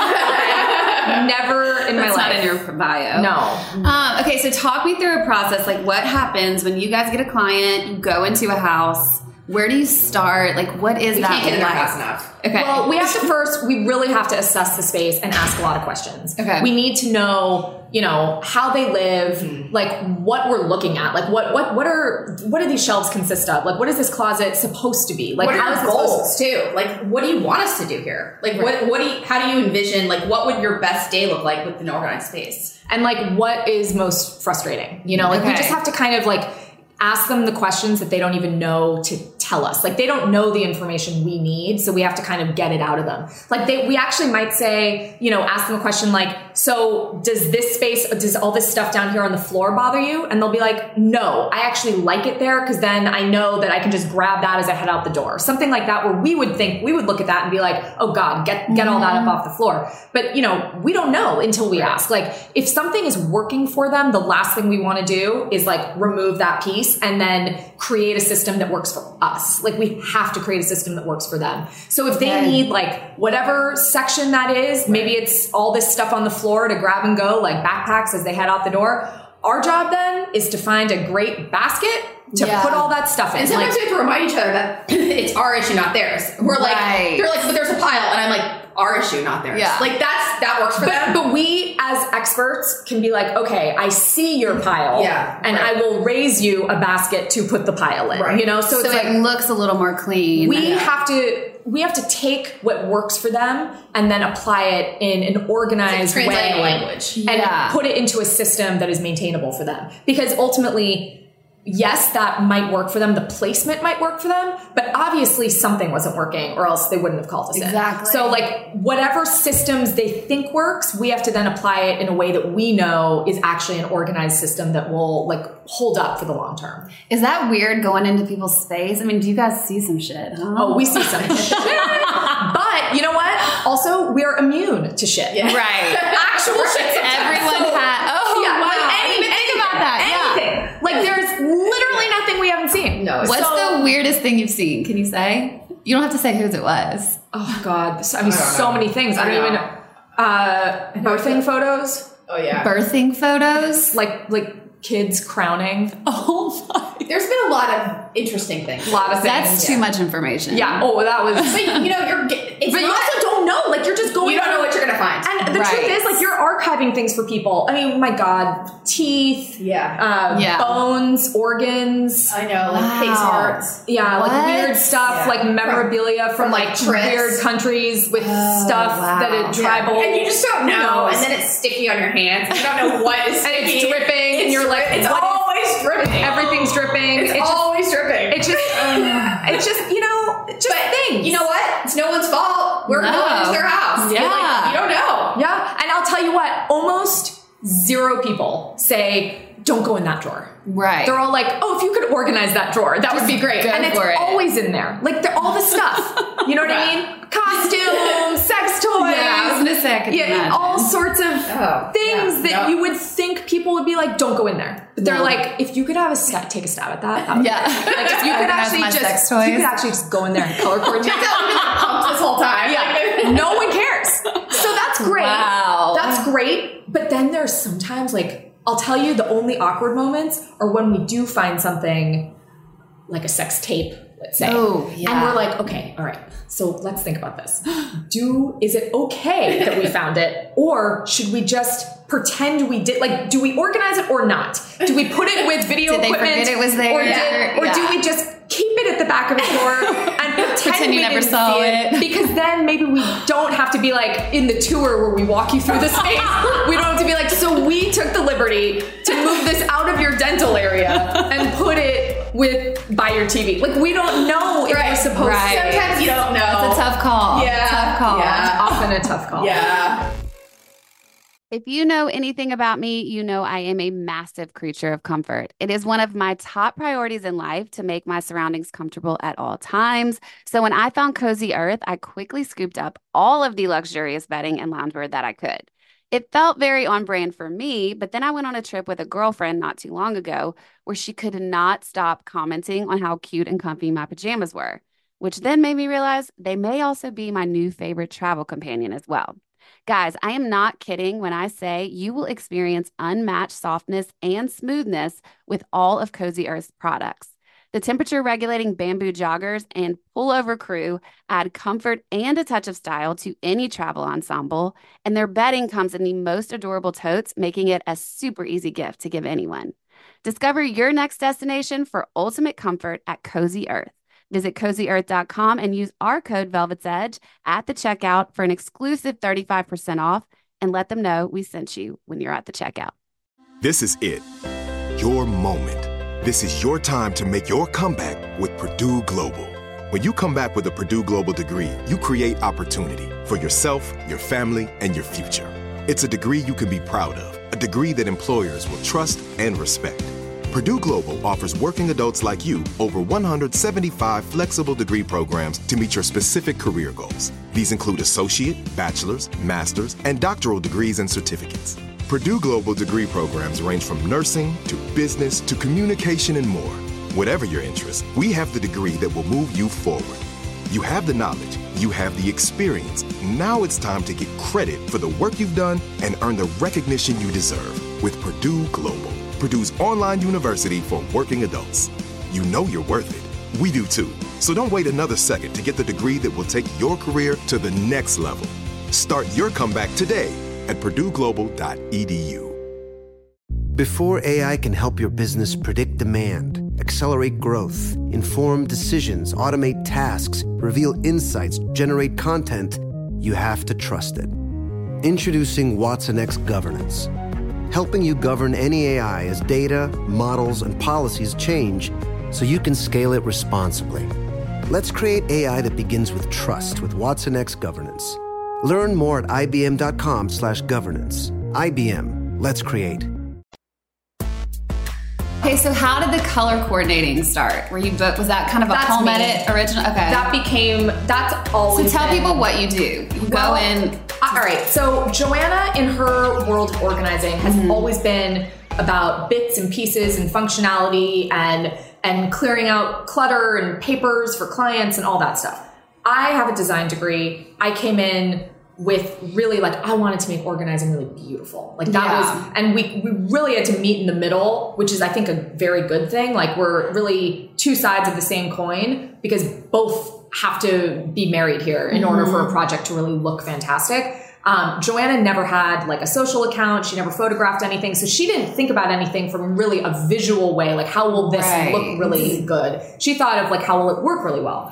me. Never in my
That's
life.
not in your bio.
No.
Um, okay, so talk me through a process. Like, what happens when you guys get a client, you go into a house? Where do you start? Like, what is
We
that
can't get in there
like?
fast enough.
Okay.
Well, we have to first, we really have to assess the space and ask a lot of questions.
Okay.
We need to know, you know, how they live, mm-hmm. like what we're looking at. Like what, what, what are, what do these shelves consist of? Like, what is this closet supposed to be? Like,
what
how
are
is
your
this
goals too? Like, what do you want us to do here? Like,
Right.
what, what do you, how do you envision, like, what would your best day look like with an organized space?
And like, what is most frustrating? You know, like
Okay.
we just have to kind of like ask them the questions that they don't even know to tell us. Like they don't know the information we need. So we have to kind of get it out of them. Like they, we actually might say, you know, ask them a question like, so does this space, does all this stuff down here on the floor bother you? And they'll be like, no, I actually like it there. Cause then I know that I can just grab that as I head out the door. Something like that where we would think, we would look at that and be like, oh God, get, get all that up off the floor. But you know, we don't know until we ask. Like if something is working for them, the last thing we want to do is like remove that piece and then create a system that works for us. Like we have to create a system that works for them. So if they
Okay.
need like whatever section that is, maybe it's all this stuff on the floor to grab and go, like backpacks as they head out the door. Our job then is to find a great basket to
Yeah.
put all that stuff in.
And sometimes
Like,
we have to remind each other that it's our issue, not theirs. We're like,
Right.
they're like, but there's a pile. And I'm like, our issue, not theirs.
Yeah.
Like that's, that works for
but,
them.
but we as experts can be like, okay, I see your pile
Yeah,
and
right.
I will raise you a basket to put the pile in,
Right.
you know? So,
So
it's like,
it looks a little more clean.
we have to we have to take what works for them and then apply it in an organized
It's like translating
way
language.
and
Yeah.
put it into a system that is maintainable for them. Because ultimately, yes, that might work for them. The placement might work for them, but obviously something wasn't working or else they wouldn't have called us in.
Exactly.
So like whatever systems they think works, we have to then apply it in a way that we know is actually an organized system that will like hold up for the long term.
Is that weird going into people's space? I mean, do you guys see some shit? Huh?
Oh, we see some shit. But you know what? Also, we're immune to shit.
Yeah.
Right.
Actual shit. sometimes.
Everyone
So-
has. Oh,
Yeah,
wow.
like
I
any-
didn't even think about that.
Anything. Like there's literally nothing we haven't seen.
No,
Yeah.
it's
What's
So-
the weirdest thing you've seen? Can you say? You don't have to say whose it was.
Oh God. I mean,
I don't
so
know.
many things. I,
I
don't even
know.
know. Uh, birthing photos,
Oh yeah.
Birthing photos.
like like kids crowning.
Oh my.
There's been a lot of interesting things.
A lot of things.
That's too much information.
Yeah. Oh, that was.
But you know, you're. It's
But you
not,
also don't don't know. Like you're just going.
You don't know
through-
what you're gonna find.
And the
Right.
truth is, like you're archiving things for people. I mean, my God, teeth,
Yeah.
uh,
Yeah.
bones, organs.
I know, like
Wow.
pig's hearts.
Yeah,
What?
like weird stuff,
Yeah.
like memorabilia from,
from,
like
like, trips.
weird countries with stuff
wow.
that is tribal.
And you just don't
Who
know.
knows?
And then it's sticky on your hands. You don't know what is
And
sticky.
it's dripping, and
It's
you're like,
drip- it's
what is-
always dripping.
Everything's dripping.
It's,
just,
always dripping.
it's just, it's just, you know, just
but
things.
you know what? It's no one's fault. We're
No.
going into their house. You're
Yeah.
like, you don't know.
Yeah, and I'll tell you what, almost zero people say, don't go in that drawer.
Right.
They're all like, oh, if you could organize that drawer, that would be great.
go
And it's
for it.
always in there. Like, they're all the stuff. You know what I mean? Costumes, sex toys.
Yeah, I was gonna say I could
Yeah,
imagine.
all sorts of
Oh,
things
yeah,
that
yeah.
you would think people would be like, don't go in there. But they're
No.
like, if you could have a stab, take a stab at that. that would be
Yeah.
great. Like, if you could
Organize
actually
my
just,
sex
if you
toys.
could actually just go in there and color coordinate.
Turns out we've been like pumped this whole time.
Yeah, no one cares. So that's great.
Wow.
That's great. But then there's sometimes like, I'll tell you the only awkward moments are when we do find something like a sex tape, let's say.
Oh, yeah.
And we're like, okay, all right. So let's think about this. Do, is it okay that we found it? Or should we just pretend we did, like, do we organize it or not? Do we put it with video
Did they
equipment?
forget it was there?
Or, did, or do
Yeah.
we just keep it at the back of a drawer and pretend,
Pretend you
we
never
didn't
saw
see
it?
Because then maybe we don't have to be like in the tour where we walk you through the space. We don't have to be like, so we took the liberty to move this out of your dental area and put it with by your T V. Like we don't know if
Right,
we're supposed
right.
to.
Sometimes you don't know.
That's a tough call.
Yeah.
Tough call.
Yeah.
Often a tough call.
Yeah.
If you know anything about me, you know I am a massive creature of comfort. It is one of my top priorities in life to make my surroundings comfortable at all times. So when I found Cozy Earth, I quickly scooped up all of the luxurious bedding and loungewear that I could. It felt very on brand for me, but then I went on a trip with a girlfriend not too long ago where she could not stop commenting on how cute and comfy my pajamas were, which then made me realize they may also be my new favorite travel companion as well. Guys, I am not kidding when I say you will experience unmatched softness and smoothness with all of Cozy Earth's products. The temperature-regulating bamboo joggers and pullover crew add comfort and a touch of style to any travel ensemble, and their bedding comes in the most adorable totes, making it a super easy gift to give anyone. Discover your next destination for ultimate comfort at Cozy Earth. Visit cozy earth dot com and use our code Velvet's Edge at the checkout for an exclusive thirty-five percent off, and let them know we sent you when you're at the checkout.
This is it. Your moment. This is your time to make your comeback with Purdue Global. When you come back with a Purdue Global degree, you create opportunity for yourself, your family, and your future. It's a degree you can be proud of, a degree that employers will trust and respect. Purdue Global offers working adults like you over one hundred seventy-five flexible degree programs to meet your specific career goals. These include associate, bachelor's, master's, and doctoral degrees and certificates. Purdue Global degree programs range from nursing to business to communication and more. Whatever your interest, we have the degree that will move you forward. You have the knowledge, you have the experience. Now it's time to get credit for the work you've done and earn the recognition you deserve with Purdue Global, Purdue's online university for working adults. You know you're worth it. We do too. So don't wait another second to get the degree that will take your career to the next level. Start your comeback today at purdue global dot e d u.
Before A I can help your business predict demand, accelerate growth, inform decisions, automate tasks, reveal insights, generate content, you have to trust it. Introducing watsonx Governance, helping you govern any A I as data, models, and policies change so you can scale it responsibly. Let's create A I that begins with trust with watsonx Governance. Learn more at ibm.com slash governance. I B M, let's create.
Okay, so how did the color coordinating start? Were you book? Was that kind of a
That's
home
me.
edit original? Okay.
That became, that's always
so tell
been-
people what you do. You
Well,
go in.
uh, All right. So Joanna, in her world of organizing, has
Mm-hmm.
always been about bits and pieces and functionality and and clearing out clutter and papers for clients and all that stuff. I have a design degree. I came in with really like, I wanted to make organizing really beautiful. Like that
Yeah.
was, and we, we really had to meet in the middle, which is I think a very good thing. Like we're really two sides of the same coin because both have to be married here in mm-hmm. order for a project to really look fantastic. Um, Joanna never had like a social account. She never photographed anything. So she didn't think about anything from really a visual way. Like how will this
right.
look really good? She thought of like, how will it work really well?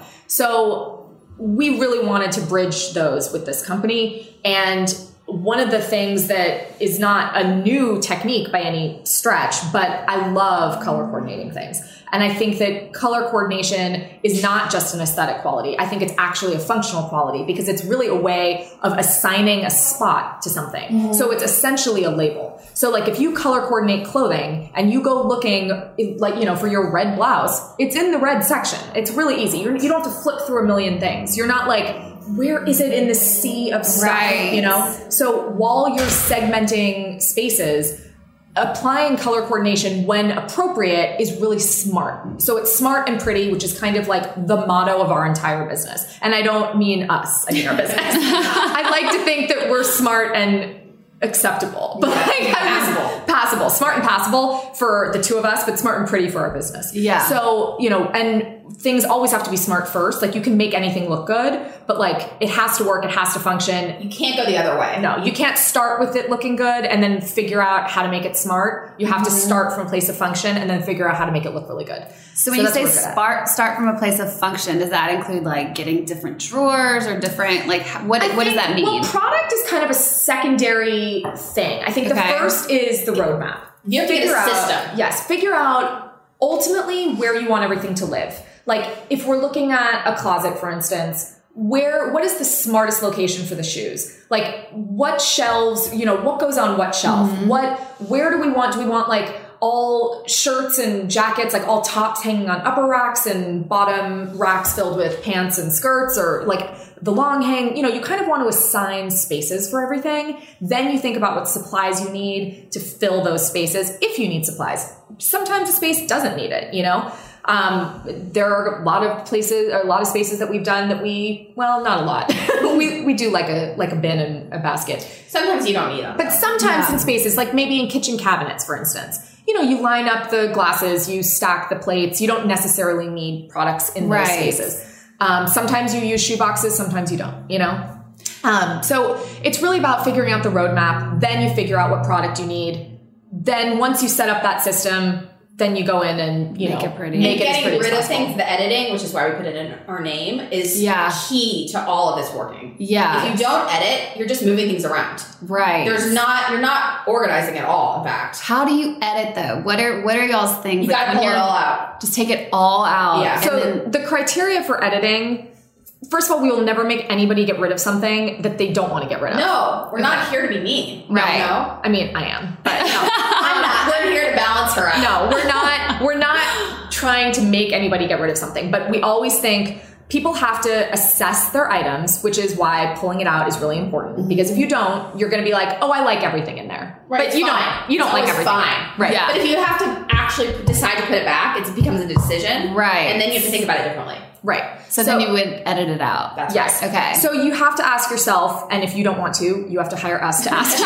So we really wanted to bridge those with this company. And one of the things that is not a new technique by any stretch, but I love color coordinating things. And I think that color coordination is not just an aesthetic quality. I think it's actually a functional quality because it's really a way of assigning a spot to something. Mm-hmm. So it's essentially a label. So like if you color coordinate clothing and you go looking like, you know, for your red blouse, it's in the red section. It's really easy. You're, you don't have to flip through a million things. You're not like, where is it in the sea of stuff,
right.
you know? So while you're segmenting spaces, applying color coordination when appropriate is really smart. So it's smart and pretty, which is kind of like the motto of our entire business. And I don't mean us, I mean our business. I like to think that we're smart and acceptable, but yeah. like passable. passable, smart and passable for the two of us, but smart and pretty for our business.
Yeah.
So, you know, and things always have to be smart first. Like you can make anything look good, but like it has to work. It has to function.
You can't go the other way.
No, you can't start with it looking good and then figure out how to make it smart. You have mm-hmm. to start from a place of function and then figure out how to make it look really good.
So when so you say start, start from a place of function, does that include like getting different drawers or different, like what,
I
what
think,
does that mean?
Well, product is kind of a secondary thing. I think okay. the first is the roadmap.
You have to get a
out,
system.
Yes. Figure out ultimately where you want everything to live. Like if we're looking at a closet, for instance, where, what is the smartest location for the shoes? Like what shelves, you know, what goes on what shelf? Mm-hmm. What, where do we want, do we want like all shirts and jackets, like all tops hanging on upper racks and bottom racks filled with pants and skirts, or like the long hang, you know, you kind of want to assign spaces for everything. Then you think about what supplies you need to fill those spaces. If you need supplies, sometimes a space doesn't need it, you know? Um, there are a lot of places, or a lot of spaces that we've done that we, well, not a lot. we we do like a like a bin and a basket.
Sometimes you don't need them.
But sometimes yeah. in spaces, like maybe in kitchen cabinets, for instance, you know, you line up the glasses, you stack the plates. You don't necessarily need products in those
right.
spaces. Um, sometimes you use shoe boxes, sometimes you don't, you know? Um, so it's really about figuring out the roadmap. Then you figure out what product you need. Then once you set up that system, then you go in and, you
make
know,
it pretty.
Make it as
getting
pretty
rid
as
of things, the editing, which is why we put it in our name, is
yeah.
key to all of this working.
Yeah.
If you don't edit, you're just moving things around.
Right.
There's not, you're not organizing at all, in fact.
How do you edit though? What are, what are y'all's things?
You gotta pull it all out.
Just take it all out.
Yeah.
So
then,
the criteria for editing, first of all, we will never make anybody get rid of something that they don't want to get rid of.
No, we're
okay.
not here to be mean.
Right.
No.
I mean, I am, but no.
I'm not. We're here to balance her out.
No, we're not. We're not trying to make anybody get rid of something, but we always think people have to assess their items, which is why pulling it out is really important. Because if you don't, you're going to be like, "Oh, I like everything in there,"
right,
but you
fine.
don't. You don't
it's
like everything,
fine.
right?
Yeah.
But if you have to actually decide to put it back, it becomes a decision,
right?
And then you have to think about it differently,
right?
So, so then you would edit it out.
That's
yes.
right.
Okay.
So you have to ask yourself, and if you don't want to, you have to hire us to ask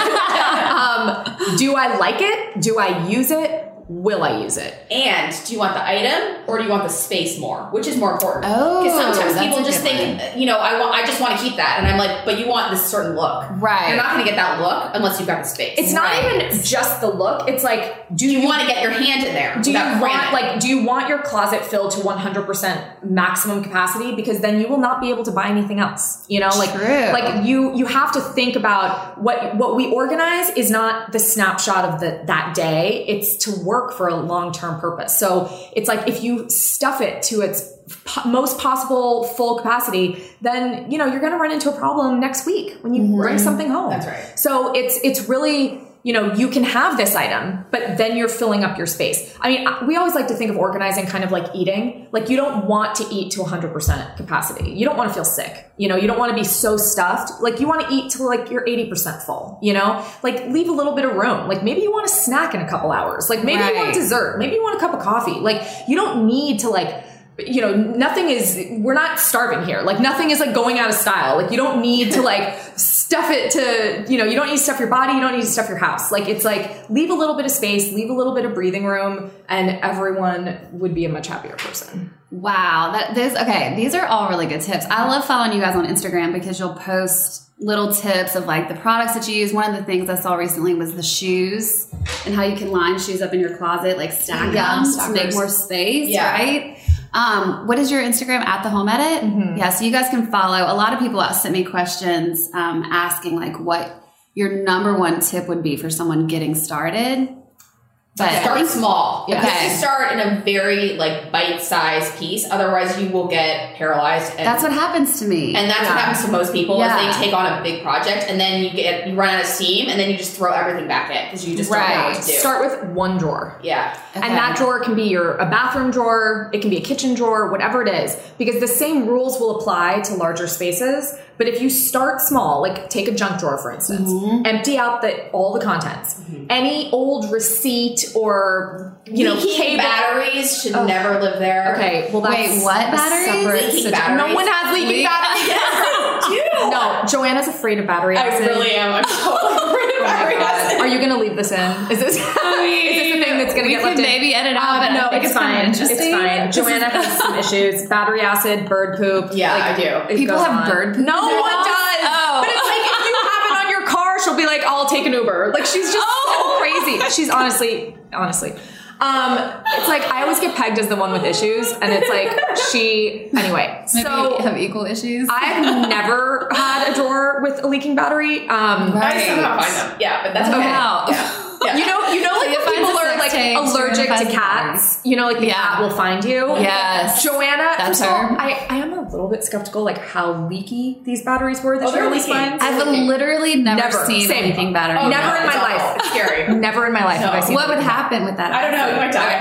you. um, do I like it? Do I use it? Will I use it?
And do you want the item or do you want the space more? Which is more important?
Oh,
because sometimes
that's
people
a
just
good
think,
one.
you know, I want, I just want to keep that, and I'm like, but you want this certain look,
right?
You're not going to get that look unless you've got the space.
It's not
right.
even just the look. It's like, do,
do you,
you
want to get your hand in there?
Do you
want
want like do you want your closet filled to one hundred percent maximum capacity? Because then you will not be able to buy anything else. You know, like
True.
like you you have to think about what what we organize is not the snapshot of the that day. It's to work for a long-term purpose. So it's like if you stuff it to its po- most possible full capacity, then you know you're going to run into a problem next week when you mm-hmm. bring something home.
That's right.
So it's it's really, you know, you can have this item, but then you're filling up your space. I mean, we always like to think of organizing kind of like eating. Like you don't want to eat to one hundred percent capacity. You don't want to feel sick. You know, you don't want to be so stuffed. Like you want to eat till like you're eighty percent full, you know, like leave a little bit of room. Like maybe you want a snack in a couple hours. Like maybe
right.
you want dessert. Maybe you want a cup of coffee. Like you don't need to like, you know, nothing is, we're not starving here. Like nothing is like going out of style. Like you don't need to like stuff it to, you know, you don't need to stuff your body. You don't need to stuff your house. Like, it's like, leave a little bit of space, leave a little bit of breathing room, and everyone would be a much happier person.
Wow. That this okay. These are all really good tips. I love following you guys on Instagram because you'll post little tips of like the products that you use. One of the things I saw recently was the shoes and how you can line shoes up in your closet, like stack
Yeah,
them
stackers.
to make more space,
Yeah.
right? Um, what is your Instagram? At the Home Edit?
Mm-hmm.
Yeah, so you guys can follow. A lot of people sent me questions um, asking like what your number one tip would be for someone getting started. But
Start small.
Yeah.
Because
Okay.
you start in a very like bite-sized piece. Otherwise, you will get paralyzed. And,
that's what happens to me.
and that's
Yeah.
what happens to most people
Yeah.
is they take on a big project and then you get you run out of steam and then you just throw everything back in because you just don't know
Right.
what to do.
Start with one drawer.
yeah.
Okay.
And that drawer can be your a bathroom drawer, it can be a kitchen drawer, whatever it is, because the same rules will apply to larger spaces. But if you start small, like take a junk drawer for instance, empty out the all the contents, any old receipt or you know
Leaking
cable.
batteries should never live there.
Okay, well that's
Wait, what
a
batteries?
separate
Leaking
situ-
batteries?
No one has leaking
Leak-
batteries.
Dude.
No, Joanna's afraid of battery
I
acid.
really am. I'm totally afraid of
Oh my
battery
God.
acid.
Are you going to leave this in? Is this, is this the thing that's going to
we
get
could
left in?
maybe edit out,
Um,
but I
no,
think
it's
it's kind of
fine. It's
interesting.
fine. Joanna has some issues. Battery acid, bird poop.
Yeah, I do.
it
People
goes
have
on.
bird poop
No
in their
one
house?
does.
Oh.
But it's like if you have it on your car, she'll be like, "I'll take an Uber." Like she's just so crazy. She's honestly, honestly. Um, it's like I always get pegged as the one with issues, and it's like she. Anyway,
Maybe
so
you have equal issues.
I've never had a drawer with a leaking battery. Um,
I somehow find them. Yeah, but that's okay.
Wow.
Yeah. Yeah.
You know, you know, like
Leah
if
finds
people
a
are
sex
like
tape,
allergic
Joanna
to
finds
cats. You know, like the
Yeah.
cat will find you.
Yes.
Joanna,
That's
first of all,
her.
I, I am a little bit skeptical, like how leaky these batteries were that
Oh,
she
they're
always
leaking.
finds.
I've literally never,
Never.
seen
Same.
a leaking battery.
Oh,
Never
no,
in my
it's
life.
awful. It's scary.
Never in my life have I
No.
seen.
What
a
would
leaking
happen with that?
I don't know. You might die.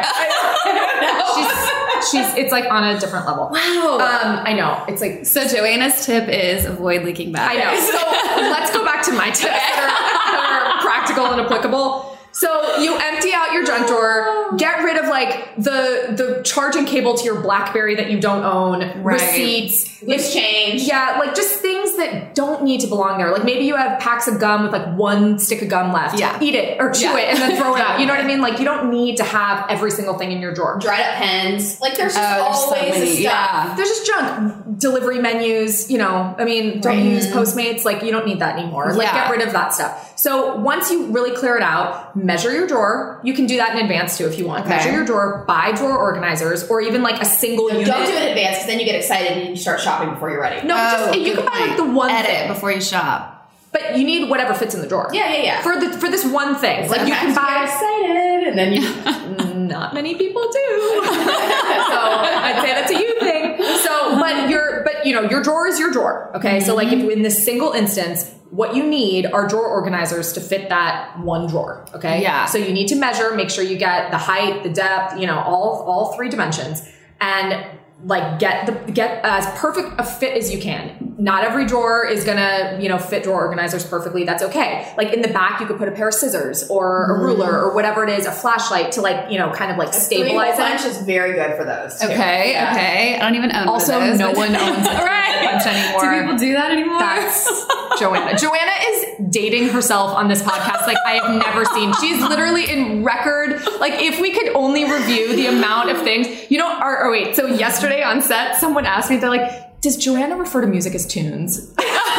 She's, she's, it's like on a different level.
Wow.
Um, I know. It's like,
So Joanna's tip is avoid leaking
I
batteries.
know. So let's go back to my tips that are, that are practical and applicable. So you empty out your junk drawer, get rid of like the the charging cable to your BlackBerry that you don't own,
Right.
receipts,
Loose change.
yeah, like just things that don't need to belong there. Like maybe you have packs of gum with like one stick of gum left.
Yeah.
Eat it or chew
Yeah.
it and then throw it out. You know what I mean? Like you don't need to have every single thing in your drawer.
Dried up pens. Like there's just
Oh, there's so
always
many,
a stuff.
yeah.
There's just junk. Delivery menus, you know, I mean, don't
Right.
use Postmates. Like, you don't need that anymore. Like,
Yeah.
get rid of that stuff. So once you really clear it out, measure your drawer. You can do that in advance too if you want.
Okay.
Measure your drawer, buy drawer organizers, or even like a single unit.
Don't do it in advance because then you get excited and you start shopping before you're ready.
No,
Oh,
just, you
good
can buy like
point.
the one
Edit
thing.
before you shop.
But you need whatever fits in the drawer.
Yeah, yeah, yeah.
For the for this one thing. Like, you
Sometimes
can
get
buy.
excited and then you.
Not many people do. so I'd say that's a you thing. So, but your, but you know, your drawer is your drawer. Okay. So like if in this single instance, what you need are drawer organizers to fit that one drawer. Okay.
Yeah.
So you need to measure, make sure you get the height, the depth, you know, all, all three dimensions, and like get the, get as perfect a fit as you can. Not every drawer is gonna, you know, fit drawer organizers perfectly. That's okay. Like in the back, you could put a pair of scissors or a ruler or whatever it is, a flashlight to like, you know, kind of like stabilize
Punch
it.
is very good for those. Too.
Okay,
Yeah.
okay. I don't even own
Also,
one of those,
no
but-
one owns a
right.
punch anymore.
Do people do that anymore?
That's Joanna. Joanna is dating herself on this podcast like I have never seen. She's literally in record. Like if we could only review the amount of things, you know, or, or wait, so yesterday on set, someone asked me, they're like, does Joanna refer to music as tunes?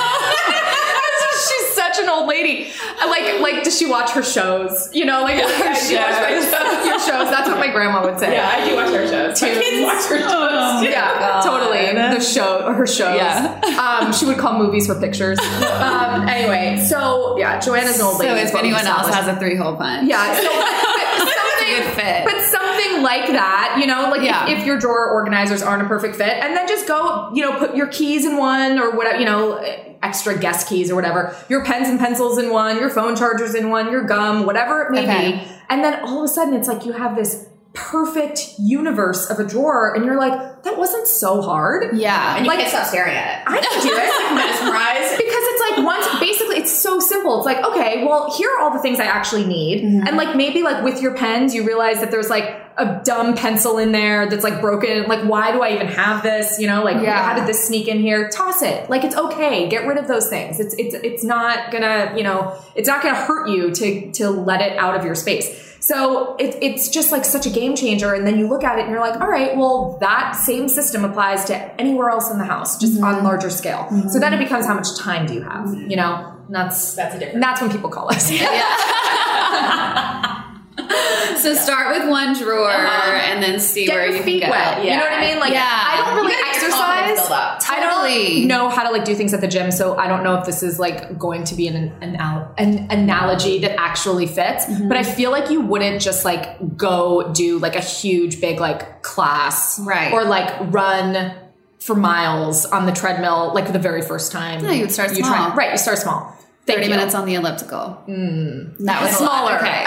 She's such an old lady. Like, like, does she watch her shows? You know, like,
Yeah,
her
she watches my shows.
your shows. That's what my grandma would say.
Yeah, I do watch her shows. My
Tunes.
kids watch her shows. too.
Yeah, totally. The show, her shows.
Yeah.
Um, she would call movies for pictures. Um, anyway, so yeah, Joanna's an old lady.
So
is
if
what we
anyone else
established.
has a three-hole punch.
Yeah, so but something,
good fit.
but something like that, you know, like
Yeah.
if, if your drawer organizers aren't a perfect fit, and then just go, you know, put your keys in one or whatever, you know, extra guest keys or whatever, your pens and pencils in one, your phone chargers in one, your gum, whatever it may
Okay.
be, and then all of a sudden it's like you have this perfect universe of a drawer, and you're like, that wasn't so hard.
Yeah.
And you
Like-
can't stop staring at it.
I can do it.
Mesmerized.
Because it's like once, basically, it's so simple. It's like, okay, well, here are all the things I actually need.
Mm-hmm.
And like maybe like with your pens, you realize that there's like a dumb pencil in there that's like broken. Like, why do I even have this? You know, like
Yeah.
how did this sneak in here? Toss it. Like, it's okay. Get rid of those things. It's, it's, it's not gonna, you know, it's not gonna hurt you to, to let it out of your space. So it, it's just like such a game changer. And then you look at it and you're like, all right, well, that same system applies to anywhere else in the house, just mm-hmm. on larger scale. Mm-hmm. So then it becomes how much time do you have, you know? And that's,
that's a different.
And that's when people call us.
Yeah. So start with one drawer uh-huh. and then see
Get
where
your
you
feet
can go.
wet. You
Yeah.
know what I mean? Like,
yeah.
I don't really exercise. I
Totally.
don't know how to like do things at the gym, so I don't know if this is like going to be an an, an analogy that actually fits. Mm-hmm. But I feel like you wouldn't just like go do like a huge big like class,
right?
Or like run for miles on the treadmill like the very first time.
No, you would start
you
small.
Try, right, you start small. Thank
Thirty
you.
minutes on the elliptical.
Mm,
that was
smaller.
Okay.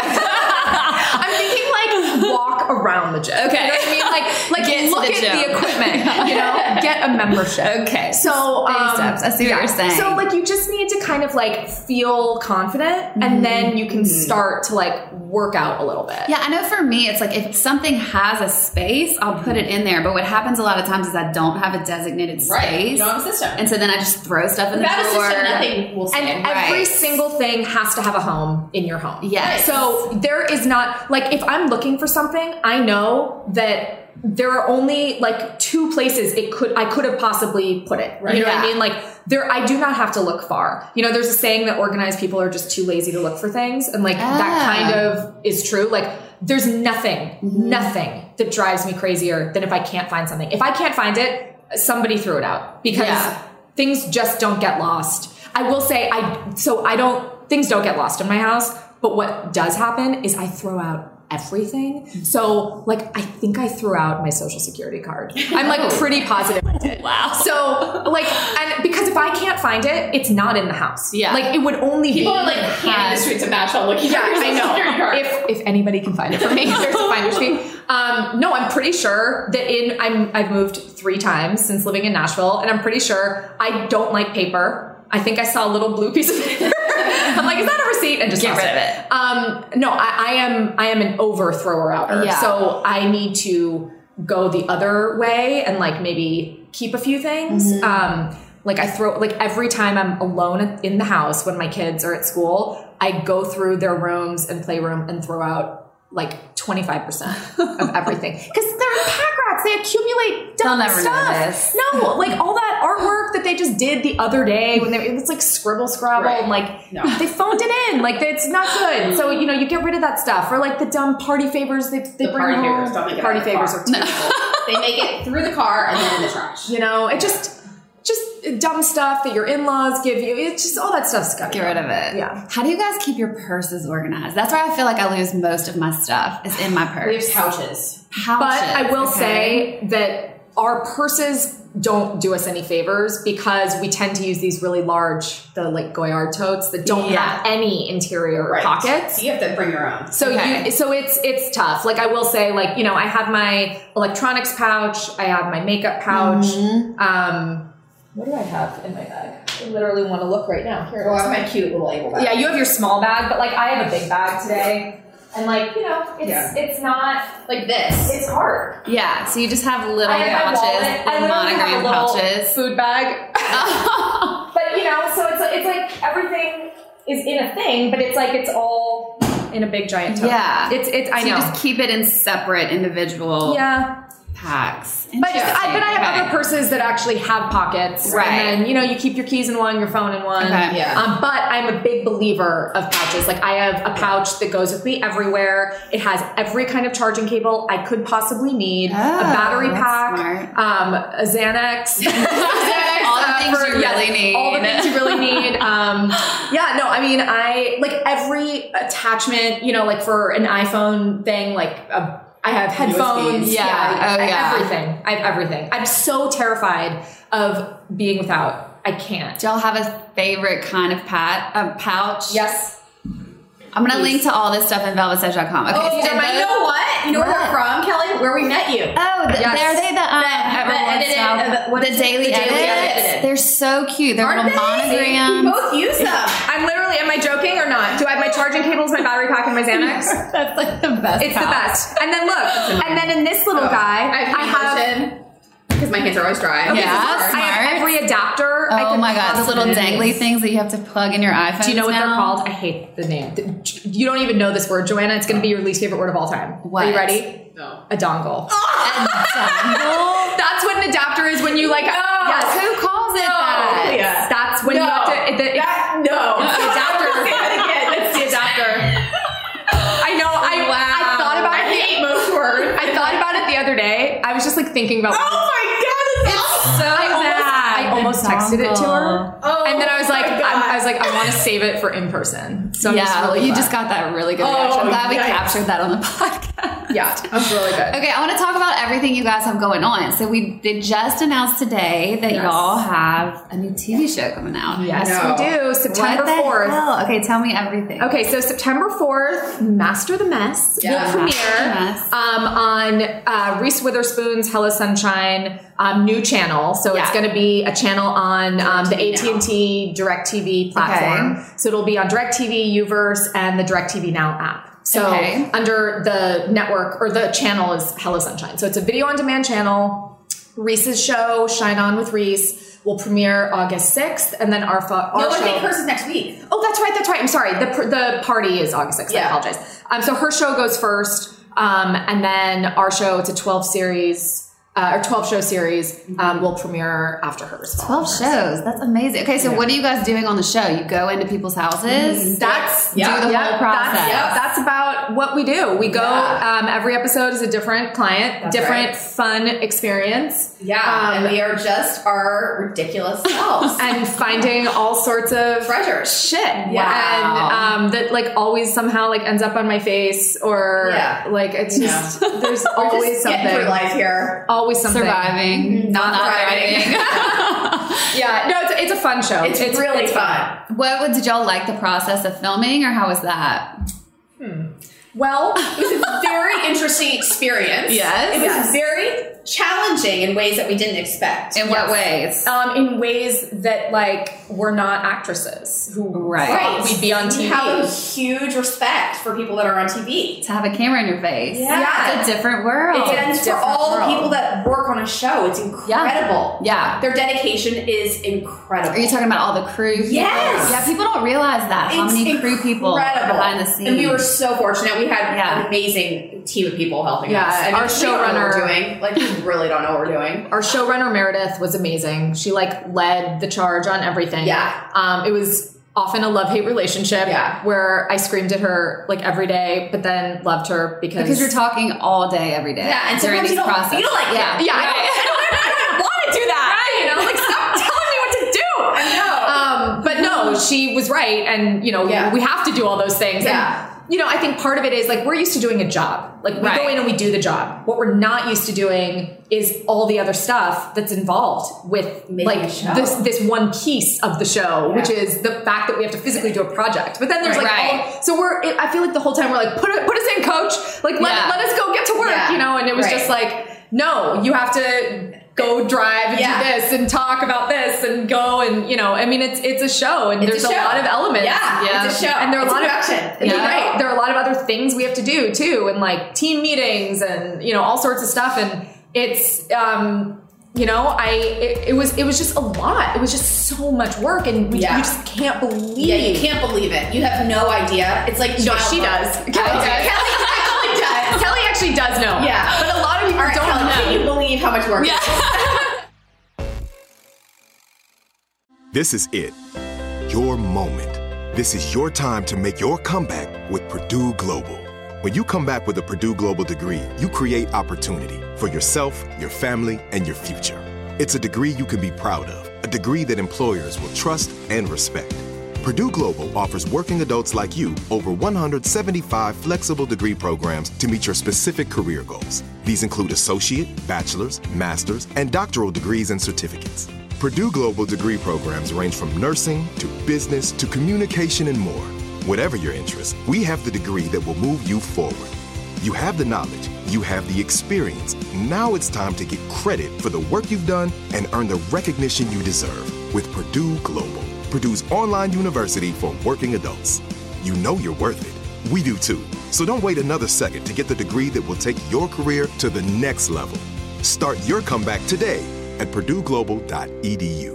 I'm thinking like walk around the gym.
Okay.
You know what I mean? Like, like
Get
look
the
at
gym.
the equipment, you know, get a membership.
Okay.
So,
Baby
um,
steps. I see what
yeah.
you're saying.
So like you just need to kind of like feel confident mm-hmm. and then you can start to like work out a little bit.
Yeah. I know for me, it's like if something has a space, I'll put it in there. But what happens a lot of times is I don't have a designated space.
Right. You don't have a system.
And so then I just throw stuff in
Without
the drawer.
a system, nothing will stay.
And
Right.
every single thing has to have a home in your home.
Yes.
So there is not, like, if I'm looking for something, I know that there are only like two places it could, I could have possibly put it. Right. You know
Yeah.
what I mean? Like there, I do not have to look far. You know, there's a saying that organized people are just too lazy to look for things. And like
Ah.
that kind of is true. Like there's nothing, mm-hmm. nothing that drives me crazier than if I can't find something. If I can't find it, somebody threw it out because
Yeah.
things just don't get lost. I will say I, so I don't, things don't get lost in my house, but what does happen is I throw out everything. So like, I think I threw out my social security card. I'm like pretty positive I did.
Wow.
So like, and because if I can't find it, it's not in the house.
Yeah.
Like it would only
People
be.
are like canning the streets of Nashville looking
Yeah,
for your
I
social security
know.
card.
If if anybody can find it for me, there's a finder's fee. Um, no, I'm pretty sure that in I'm I've moved three times since living in Nashville, and I'm pretty sure I don't like paper. I think I saw a little blue piece of paper. I'm like, is that a receipt? And just
Get
toss
rid of it.
Um, no, I, I am I am an overthrower outer.
Yeah.
So I need to go the other way and like maybe keep a few things. Mm-hmm. Um, like I throw like every time I'm alone in the house when my kids are at school, I go through their rooms and playroom and throw out like twenty-five percent of everything. Because they're pack rats. They accumulate dumb
They'll never
stuff.
notice.
No, like all that artwork that they just did the other day when they, it was like scribble scrabble
Right.
and like
No.
they phoned it in. Like it's not good. So, you know, you get rid of that stuff. Or like the dumb party favors they, they
The
bring
party
home.
favors don't make it
Party
out of the
favors
car.
are terrible.
They make it through the car and then in the trash.
You know, it just just dumb stuff that your in-laws give you. It's just all that stuff's got to
Get rid of it.
Yeah.
How do you guys keep your purses organized? That's where I feel like I lose most of my stuff is in my purse.
We have pouches.
Pouches.
But I will
okay.
say that our purses don't do us any favors because we tend to use these really large, the like Goyard totes that don't
Yeah.
have any interior
Right.
pockets.
You have to bring your own.
So
Okay.
you, so it's it's tough. Like I will say, like you know, I have my electronics pouch, I have my makeup pouch.
Mm-hmm.
Um, what do I have in my bag? I literally want to look right now. Here,
Oh, I have my cute little label bag.
yeah, you have your small bag, but like I have a big bag today, and like you know, it's
Yeah.
it's not
Like this.
it's hard.
Yeah, so you just have little
I have my
pouches,
wallet. I
little
literally have
monogram
a little
pouches.
food bag. But you know, so it's it's like everything is in a thing, but it's like it's all in a big giant tote.
Yeah.
It's it's I
So
know.
you just keep it in separate individual
yeah.
packs.
But, I, but I have
Okay.
other purses that actually have pockets.
Right.
And then, you know, you keep your keys in one, your phone in one.
Okay.
Yeah.
Um, but I'm a big believer of pouches. Like I have a pouch that goes with me everywhere. It has every kind of charging cable I could possibly need.
Oh,
a battery
that's
pack.
smart.
Um, a Xanax. Xanax,
All the
uh,
things you
yes,
really need.
All the things you really need. Um, yeah, no, I mean, I, like every attachment, you know, like for an iPhone thing, like a I have headphones.
U S Bs.
Yeah.
I-
Oh,
I-
yeah.
Everything. I have everything. I'm so terrified of being without. I can't.
Do y'all have a favorite kind of pat, a pouch?
Yes.
I'm going to link to all this stuff at velvet sedge dot com. Okay.
Oh,
so
you know what? You know where they're from, Kelly? Where we met you.
Oh, the,
Yes.
are they the, um,
The-
everyone's
the edited-
style-
uh, the- what
the
is it?
daily
The daily
edits?
edited.
They're so cute. They're
Aren't
little
they?
monograms.
We both use them.
I'm literally, am I joking or not? Do I have my charging cables, my battery pack, and my Xanax?
That's like the best.
It's the best. And then look, and then in this little
So,
guy,
I have,
I have
because my hands are always dry.
Okay,
This is
Yeah,
hard.
I have
smart.
every adapter. I
Oh
could
my god, those little
possibly-
dangly things that you have to plug in your iPhone.
Do you know what
now?
they're called? I hate the name. You don't even know this word, Joanna. It's going to be your least favorite word of all time.
What?
Are you ready?
No.
A dongle.
A dongle?
That's what an adapter is when you like. Yes.
Who calls it that?
Oh, yeah.
That's when
no.
you have to. The,
that, no.
It's the adapter.
Say that again.
It's the adapter. I know. I I thought about
I
it.
hate most words.
I thought about it the other day. I was just like thinking about.
Oh my god, it's awesome.
So
I almost, I
bad.
almost
The
texted it to her,
dongle.
Oh
and then I was like,
my
I'm,
God.
I was like, I want to save it for in person. So I'm
yeah,
just really
you
glad.
just got that really good
Oh,
reaction. I'm glad we
yikes.
captured that on the podcast.
Yeah, that's really good.
Okay, I want to talk about everything you guys have going on. So we did just announced today that
Yes.
y'all have a new T V show coming out.
Yes,
No.
we do. September
What the
fourth.
hell? Okay, tell me everything.
Okay, so September fourth, Master the Mess
Yeah.
will premiere
Master the Mess.
um, on uh, Reese Witherspoon's Hello Sunshine um, new channel. So it's
Yeah.
going to be a channel on um, the
DirecTV
A T and T DirecTV platform.
Okay.
So it'll be on DirecTV, Uverse, and the DirecTV Now app. So
Okay.
under the network or the channel is Hello Sunshine. So it's a video on demand channel. Reese's show, Shine On with Reese, will premiere August sixth, and then our, fa- our
No, I
show.
think hers is next week.
Oh, that's right. That's right. I'm sorry. The pr- the party is August sixth. I
Yeah.
apologize. Um, so her show goes first, um, and then our show. It's a twelve series uh, or twelve show series. Um, will premiere after hers.
twelve shows. That's amazing. Okay, so what are you guys doing on the show? You go into people's houses?
That's
Yeah.
do the
Yep,
whole process.
That's,
Yep.
that's about what we do. We go.
Yeah.
Um, every episode is a different client,
That's
different
right.
fun experience.
Yeah,
Um,
and we are just our ridiculous selves.
And finding all sorts of
treasures.
shit.
Wow.
And um, that like always somehow like ends up on my face or
Yeah.
like it's just there's
We're
always
just getting through
something.
life here.
Always something.
Surviving, not,
Not
thriving.
thriving.
Yeah. No, it's it's a fun show.
It's, really fun.
What would- did y'all like the process of filming, or how was that?
Well,
It was a very interesting experience.
Yes.
It was
Yes.
very challenging in ways that we didn't expect.
In what ways?
um, in ways that like we're not actresses who
Right.
thought we'd be on T
We
V.
have a huge respect for people that are on T V.
To have a camera in your face.
Yeah.
It's a different world.
and for
different
all
world.
the people that work on a show, it's incredible.
Yeah.
Their dedication is incredible.
Are you talking about all the crew people?
Yes.
Yeah, people don't realize that. How
It's
many crew people are
incredible.
behind the scenes.
And we were so fortunate. We had
Yeah.
an amazing team of people helping
Yeah,
us. I mean,
our
we don't know what
showrunner-
we're doing. Like, we really don't know what we're doing.
Our showrunner Meredith was amazing. She like led the charge on everything.
Yeah.
Um, it was often a love-hate relationship
Yeah.
where I screamed at her like every day, but then loved her because
because you're talking all day, every day.
Yeah, and
during
sometimes
these
you don't-
processes.
you don't like
yeah.
it.
Yeah, I don't, I don't, I don't want to do that. Right. You know, like stop telling me what to do.
I know.
Um, but no, she was right, and you know,
Yeah.
we have to do all those things.
Yeah.
And, you know, I think part of it is like we're used to doing a job. Like we
Right.
go in and we do the job. What we're not used to doing is all the other stuff that's involved with
Making a
like
show.
this this one piece of the show,
Yeah.
which is the fact that we have to physically do a project. But then there's like
Right.
all, so we're I feel like the whole time we're like put it, put us in, coach. Like let
Yeah.
let us go get to work,
Yeah.
you know. And it was
Right.
just like no, you have to go drive and
Yeah.
do this and talk about this and go and you know I mean it's it's a show and
It's
there's
a
a,
show.
lot of elements
Yeah,
Yeah.
it's a show.
and there are
It's
a lot
production.
of
It's
yeah.
great.
There are a lot of other things we have to do too, and like team meetings and you know all sorts of stuff. And it's um, you know I it, it was it was just a lot. It was just so much work, and we,
Yeah.
you just can't believe.
Yeah, you can't believe it. You have no idea. It's like
No,
child
she
labor.
does.
I
Kelly
do.
does.
Kelly actually does.
Kelly actually does know.
Yeah.
but a lot of people
All right,
don't
Kelly,
know.
can you believe how much work?
Yeah.
This is it. Your moment. This is your time to make your comeback with Purdue Global. When you come back with a Purdue Global degree, you create opportunity for yourself, your family, and your future. It's a degree you can be proud of, a degree that employers will trust and respect. Purdue Global offers working adults like you over one hundred seventy-five flexible degree programs to meet your specific career goals. These include associate, bachelor's, master's, and doctoral degrees and certificates. Purdue Global degree programs range from nursing to business to communication and more. Whatever your interest, we have the degree that will move you forward. You have the knowledge, you have the experience. Now it's time to get credit for the work you've done and earn the recognition you deserve with Purdue Global, Purdue's online university for working adults. You know you're worth it. We do too. So don't wait another second to get the degree that will take your career to the next level. Start your comeback today at purdue global dot e d u.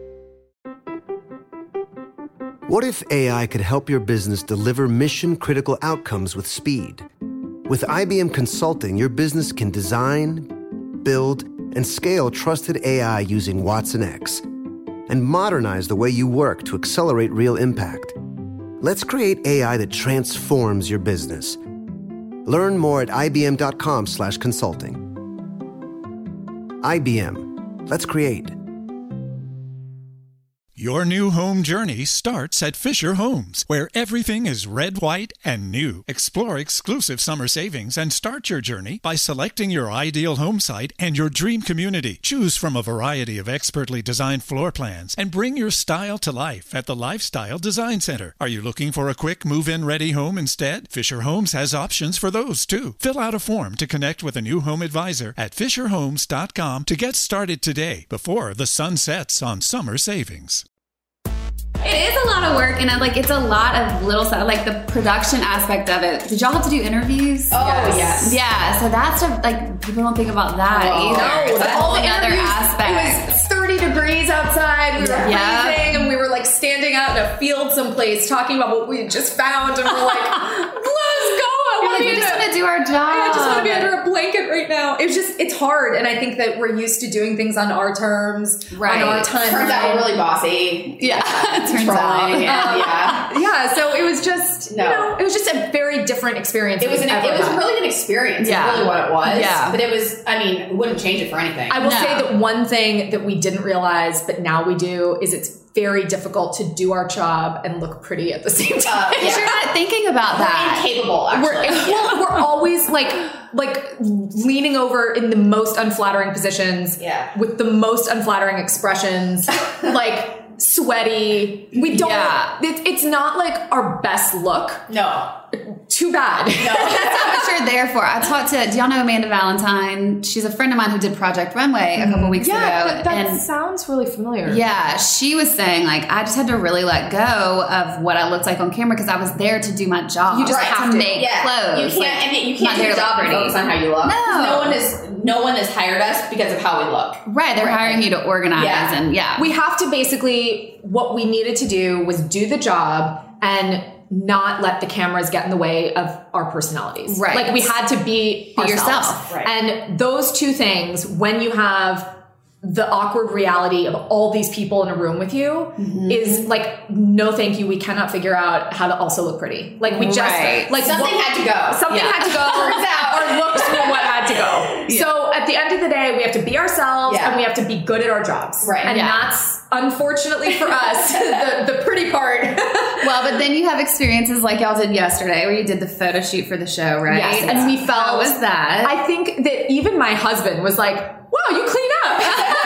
What if A I could help your business deliver mission-critical outcomes with speed? With I B M Consulting, your business can design, build, and scale trusted A I using Watson X and modernize the way you work to accelerate real impact. Let's create A I that transforms your business. Learn more at ibm.com slash consulting. I B M. Let's create.
Your new home journey starts at Fisher Homes, where everything is red, white, and new. Explore exclusive summer savings and start your journey by selecting your ideal home site and your dream community. Choose from a variety of expertly designed floor plans and bring your style to life at the Lifestyle Design Center. Are you looking for a quick move-in ready home instead? Fisher Homes has options for those too. Fill out a form to connect with a new home advisor at fisher homes dot com to get started today before the sun sets on summer savings.
It is a lot of work, and I, like it's a lot of little stuff, like the production aspect of it. Did y'all have to do interviews?
Oh yes,
yeah. So that's stuff, like people don't think about that
oh,
either.
No,
it's a whole
the
other aspect.
It was thirty degrees outside. We were freezing,
yeah.
and we were like standing out in a field someplace talking about what we had just found, and we're like, "Let's go! I want
we
to
just want to do our job.
I just want to be under a blanket right now." It was just, it's hard, and I think that we're used to doing things on our terms,
right.
on our time.
Turns out we're really bossy.
Yeah,
yeah.
turns out.
Um, yeah,
yeah. So it was just,
no.
you know, it was just a very different experience.
It was an, it was a really good experience.
Yeah,
is really what it was.
Yeah,
but it was. I mean, wouldn't change it for anything.
I will
no.
say that one thing that we didn't realize, but now we do, is it's very difficult to do our job and look pretty at the same time.
Uh, yeah.
You're not thinking about
we're
that.
Incapable, actually.
We're,
yeah.
well, we're always like, like leaning over in the most unflattering positions,
yeah.
with the most unflattering expressions, like sweaty. We don't.
Yeah.
It, it's not like our best look.
No.
Too bad.
No.
That's not what you're there for. I talked to, do y'all know Amanda Valentine? She's a friend of mine who did Project Runway a couple weeks
yeah,
ago.
That, that
and
sounds really familiar.
yeah, she was saying like, I just had to really let go of what I looked like on camera because I was there to do my job.
You just
right,
have
to
to.
make
Yeah.
clothes.
You can't.
Like,
I mean, you
not
can't do
there
your
to
job
look
and
pretty.
focus on how you look.
No.
no one is. No one has hired us because of how we look.
Right, they're
Right.
hiring you to organize
Yeah.
and yeah.
We have to basically, what we needed to do was do the job and not let the cameras get in the way of our personalities.
Right.
Like we had to be,
Be
ourselves.
yourself.
Right.
And those two things, when you have the awkward reality of all these people in a room with you,
mm-hmm.
is like, no thank you, we cannot figure out how to also look pretty. Like we just,
Right.
like
Something
what,
had to go.
Something
Yeah.
had to go.
Turns out.
Our looks were what had to go.
Yeah.
So at the end of the day, we have to be ourselves
Yeah.
and we have to be good at our jobs.
Right.
And
Yeah.
that's, unfortunately for us, the, the pretty part.
Well, but then you have experiences like y'all did yesterday where you did the photo shoot for the show, right?
Yes, and we felt,
How was that?
I think that even my husband was like, wow, you clean up.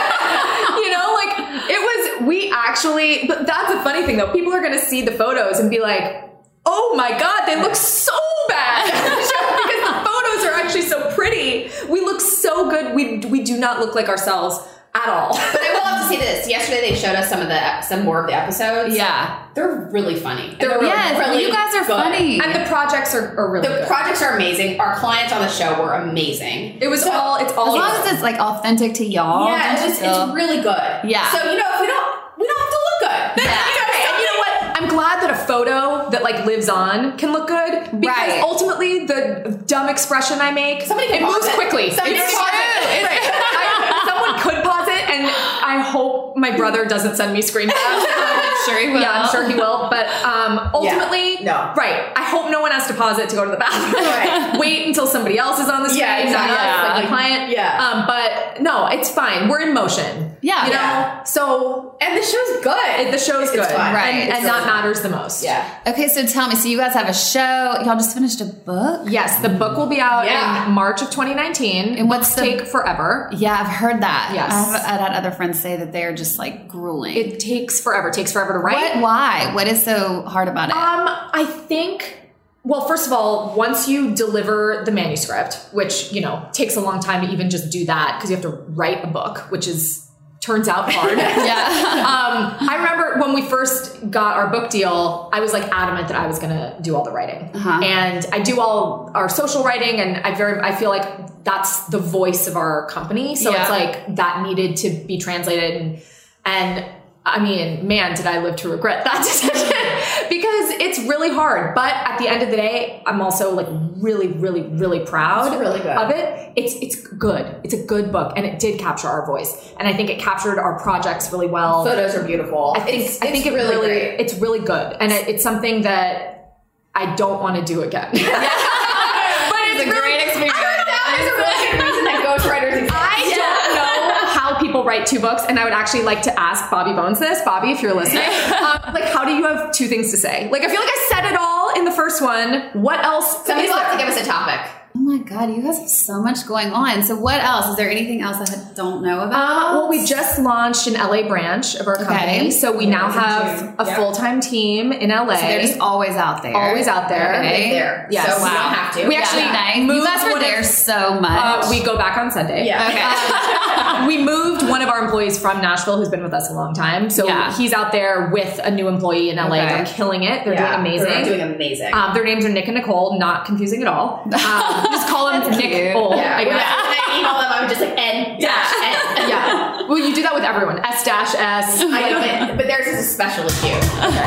You know, like it was, we actually, but that's a funny thing though. People are going to see the photos and be like, oh my God, they look so bad. Because the photos are actually so pretty. We look so good. We, we do not look like ourselves at all.
But I will have to say this. Yesterday they showed us some of the some more of the episodes.
yeah.
They're really funny.
They're
really,
Yes,
really
you guys are
good.
funny.
And the projects are, are really
The
good.
projects are amazing. Our clients on the show were amazing.
It was
So-
all, it's
As
all.
long as it's like authentic to y'all.
Yeah,
don't you
it's,
feel-
it's really good.
Yeah.
So you know, if we don't we don't have to look good.
Yeah.
You know,
And you know what? I'm glad that a photo that like lives on can look good because
Right.
ultimately the dumb expression I make,
Somebody can
it
pause
moves
it.
quickly.
Somebody
It's
can pause
true.
it.
It's- I- someone could pause it, and I hope my brother doesn't send me screenshots.
I'm sure he will.
Yeah, I'm sure he will. But um, ultimately,
no.
right. I hope no one has to pause it to go to the bathroom.
Right.
Wait until somebody else is on the screen.
Yeah, exactly.
Not us,
Yeah.
like the client.
Yeah.
Um, but no, it's fine. We're in motion.
Yeah.
You know?
Yeah.
So
And the show's good.
the show's
It's
good.
fun.
Right.
And,
It's
and
really
that
fun.
matters the most.
Yeah.
Okay, so tell me, so you guys have a show. Y'all just finished a book?
Yes, the book will be out
Yeah.
in March of twenty nineteen.
And what's
Books
the-
take forever.
Yeah, I've heard that.
Yes.
I have I've had other friends say that they're just like grueling.
It takes forever. It takes forever to write.
What? Why? What is so hard about it?
Um, I think, well, first of all, once you deliver the manuscript, which, you know, takes a long time to even just do that because you have to write a book, which is, turns out hard.
Yeah.
um, I remember when we first got our book deal, I was like adamant that I was going to do all the writing.
Uh-huh.
And I do all our social writing, and I very, I feel like that's the voice of our company. So
Yeah.
it's like that needed to be translated. And, and I mean, man, did I live to regret that decision because it's really hard. But at the end of the day, I'm also like really, really, really proud
It's really good.
of it. It's it's good. It's a good book, and it did capture our voice, and I think it captured our projects really well.
Photos are beautiful.
I think
it's,
I think
it's
it really,
great.
it's really good, and it, it's something that I don't want to do again. But
It's a great experience.
That is a really good reason that ghostwriters exist.
I don't know how people write two books, and I would actually like to ask Bobby Bones this. Bobby, if you're listening, um, like, how do you have two things to say? Like, I feel like I said it all in the first one. What else?
Somebody
is
will have
there?
to give us a topic.
Oh my God, you guys have so much going on. So what else? Is there anything else I don't know about?
Uh, well, we just launched an L A branch of our company.
Okay.
So we now have a
Yeah.
full-time team in L A.
So they're just always out there.
Always out there.
Okay.
There.
Yes.
So we
Wow.
don't have to.
We
Yeah,
actually
nice. You
moved
guys were
one
there
of-
so much.
Uh, we go back on Sunday.
Yeah.
Okay.
Uh, we moved one of our employees from Nashville who's been with us a long time. So
Yeah.
he's out there with a new employee in L A.
Okay.
They're killing it. They're
Yeah,
doing amazing.
They're doing amazing.
Um, their names are Nick and Nicole, not confusing at all. Um, just call them
That's
Nick
cute.
Nicole.
yeah.
I
When
guess.
I, when I email them, I would just like N dash N.
Yeah. Well, you do that with everyone. S dash S.
I know, but, but theirs is a special with you.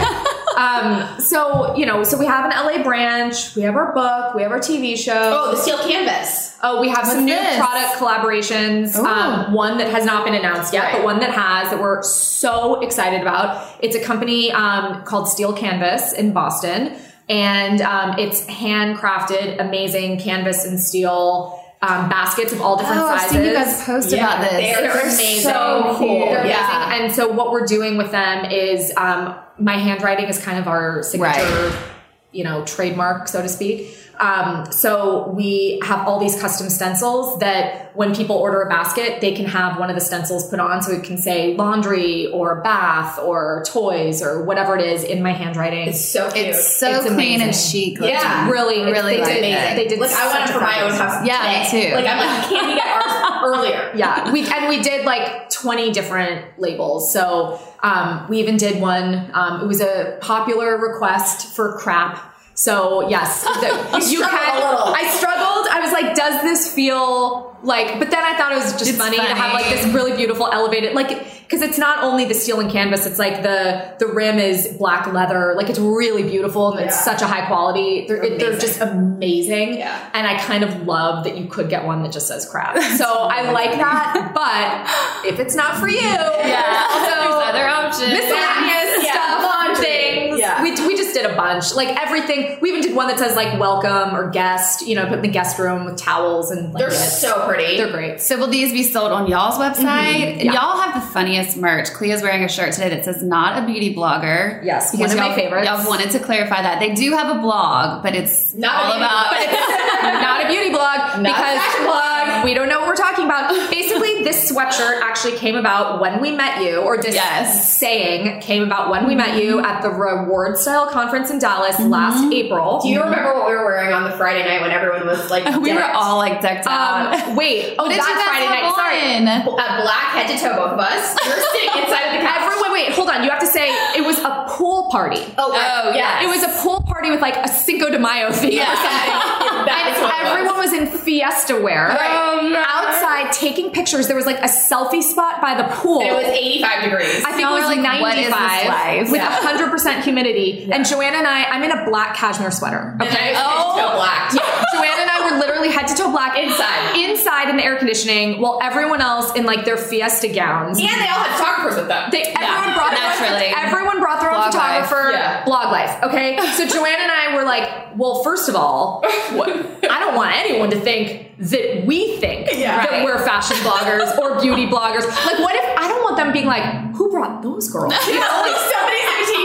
Um, so, you know, so we have an L A branch, we have our book, we have our T V show.
Oh, the steel canvas.
Oh, we have some new
this?
product collaborations. Um, one that has not been announced yet,
Right.
but one that has that we're so excited about. It's a company um, called Steel Canvas in Boston, and um, it's handcrafted, amazing canvas and steel um, baskets of all different
Oh, I've
sizes.
seen you guys post
Yeah,
about this.
they're
They're
amazing.
so cool. They're
Yeah.
amazing. And so what we're doing with them is um, my handwriting is kind of our signature,
Right.
you know, trademark, so to speak. Um, so we have all these custom stencils that when people order a basket, they can have one of the stencils put on. So it can say laundry or bath or toys or whatever it is in my handwriting.
It's so cute.
It's so
It's
clean and
amazing.
chic.
Yeah.
really, it's-
really
they
like
did,
it.
They did
Look, I want
such
it
a
for my own
preference.
house.
Yeah, me
today.
too.
Like, I'm like, can we get ours earlier?
Yeah, we and we did like twenty different labels. So um, we even did one. Um, it was a popular request for crap. So yes, the, you
struggled
can.
a little.
I struggled. I was like, does this feel like? But then I thought it was just
It's
funny, to have like
funny.
this really beautiful elevated, like because it's not only the steel and canvas. It's like the the rim is black leather. Like it's really beautiful and it's
Yeah.
such a high quality. They're,
They're
they're
amazing.
just amazing.
Yeah.
And I kind of love that you could get one that just says crap. So I like that. But if it's not for you,
Yeah.
also
There's other options.
miscellaneous
Yeah.
stuff,
Laundry.
things.
Yeah.
We, we just did a bunch. Like everything. We even did one that says like welcome or guest, you know, put in the guest room with towels and
They're
blankets.
so pretty.
They're great.
So will these be sold on y'all's website?
Yeah.
Y'all have the funniest merch. Clea's wearing a shirt today that says "Not a beauty blogger."
Yes,
because
one of my
y'all-
favorites.
Y'all wanted to clarify that they do have a blog, but it's
Not a
all
beauty
about.
blog.
Not a beauty blog
Not a
because
fashion blog.
we don't know what we're talking about. Basically, this sweatshirt actually came about when we met you, or this
Yes.
saying came about when we met you at the Reward Style Conference in Dallas last April.
Do you remember what we were wearing on the Friday night when everyone was like,
we were
decked?
all like decked out.
Um, wait, oh,
What did
that
you guys
Friday
have
night. Sorry.
on?
a black head to toe, both of us. We were sitting inside of the couch.
Everyone, wait, hold on. You have to say it was a pool party.
Oh, right.
Oh,
yeah.
It was a pool party with like a Cinco de Mayo theme
Yeah.
or something.
That's
And
what it was.
everyone was in fiesta wear.
Right.
Outside taking pictures. There was like a selfie spot by the pool.
And it was eighty-five degrees.
I think
Y'all
it was
are
like
like, what is this
ninety-five
life?
with
Yeah.
one hundred percent humidity. And Joanna and I, I'm in a black cashmere sweater.
And
Okay.
I was head to toe black.
Yeah, Joanna and I were literally head to toe black
Inside.
inside in the air conditioning, while everyone else in like their fiesta gowns.
And they all had photographers with them.
They, everyone brought
naturally.
Their own, everyone brought their own
Blog life.
photographer.
Yeah.
Blog life. Okay. So Joanna and I were like, well, first of all, what, I don't want anyone to think that we think
Yeah.
that
Right.
we're fashion bloggers or beauty bloggers. Like, what if I don't want them being like, who brought those girls? You know,
like somebody's invitation was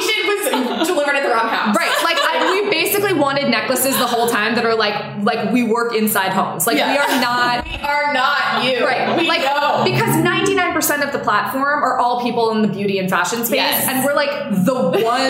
delivered at the wrong house.
Right. Like I, we basically wanted necklaces the whole time that are like, like we work inside homes. Like
Yeah.
we are not.
We are not you.
Right.
We
like,
know.
because ninety-nine percent of the platform are all people in the beauty and fashion space.
Yes.
And we're like the one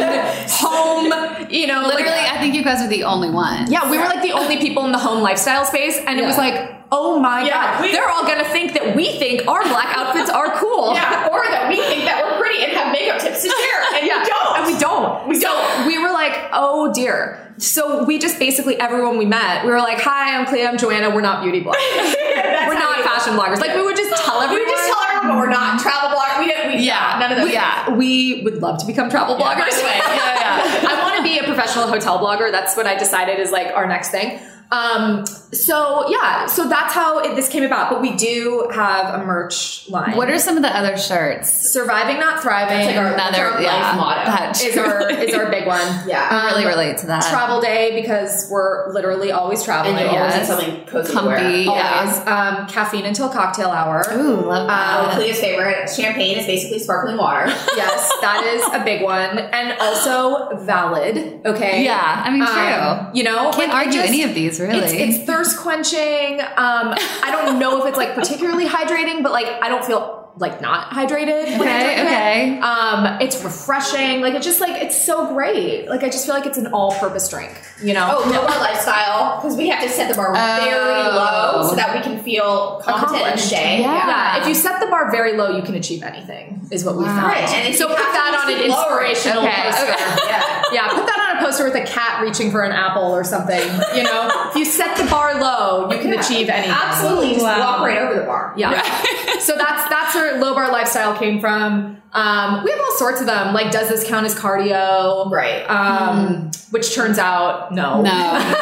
home, you know,
Literally,
like,
I think you guys are the only one.
yeah, we were like the only people in the home lifestyle space. And it was
Yeah.
like, oh my
Yeah,
God,
we-
they're all going to think that we think our black outfits are cool.
Yeah, or that we think that we're pretty and have makeup tips to share, and
Yeah.
we don't.
And we don't.
We
so
don't.
we were like, oh dear. So we just basically, everyone we met, we were like, hi, I'm Clea, I'm Joanna. We're not beauty bloggers.
That's
We're
how
not
we-
fashion bloggers. Like we would just tell
We
everyone.
would just tell everyone, but we're not travel bloggers. We don't. We,
Yeah.
none of those.
Yeah, we would love to become travel
Yeah, by
bloggers.
the way.
yeah, yeah. I want to be a professional hotel blogger. That's what I decided is like our next thing. Um, so yeah, so that's how it, this came about. But we do have a merch line.
What are some of the other shirts?
Surviving, not thriving?
That's like our,
Another-
that's our
yeah,
life motto.
that-
is our is our big one.
Yeah.
I really
Um,
relate to that.
Travel day because we're literally always traveling.
And you always
Yes.
have something cozy to
Comfy,
wear.
yeah.
Always. Um, caffeine until cocktail hour.
Ooh, love
Um,
that.
Clea's favorite champagne is basically sparkling water.
Yes, that is a big one, and also valid. Okay.
Yeah, I mean,
Um,
true.
you know,
Can't
like, I
argue
just-
any of these, really.
It's, it's thirst quenching. Um, I don't know if it's like particularly hydrating, but like I don't feel like not hydrated. when I
Okay,
drink it.
okay.
Um, it's refreshing. Like it's just like it's so great. Like I just feel like it's an all-purpose drink. You know.
Oh, low bar lifestyle, because we have to set the bar very
Oh.
low so that we can feel competent in the
Accomplished.
day.
Yeah.
Yeah, if you set the bar very low, you can achieve anything, is what we
Wow.
found.
Right, and if
so
you
put
have to
that on an
keep lowering.
inspirational
Okay,
poster.
okay.
Yeah.
Yeah, put that on a poster with a cat reaching for an apple or something. You know, if you set the bar low, you can
Yeah.
achieve anything.
Absolutely. Just
Wow.
walk right over the bar.
Yeah. So that's that's where low bar lifestyle came from. Um, we have all sorts of them. Like, does this count as cardio?
Right.
Um, which turns out no,
No.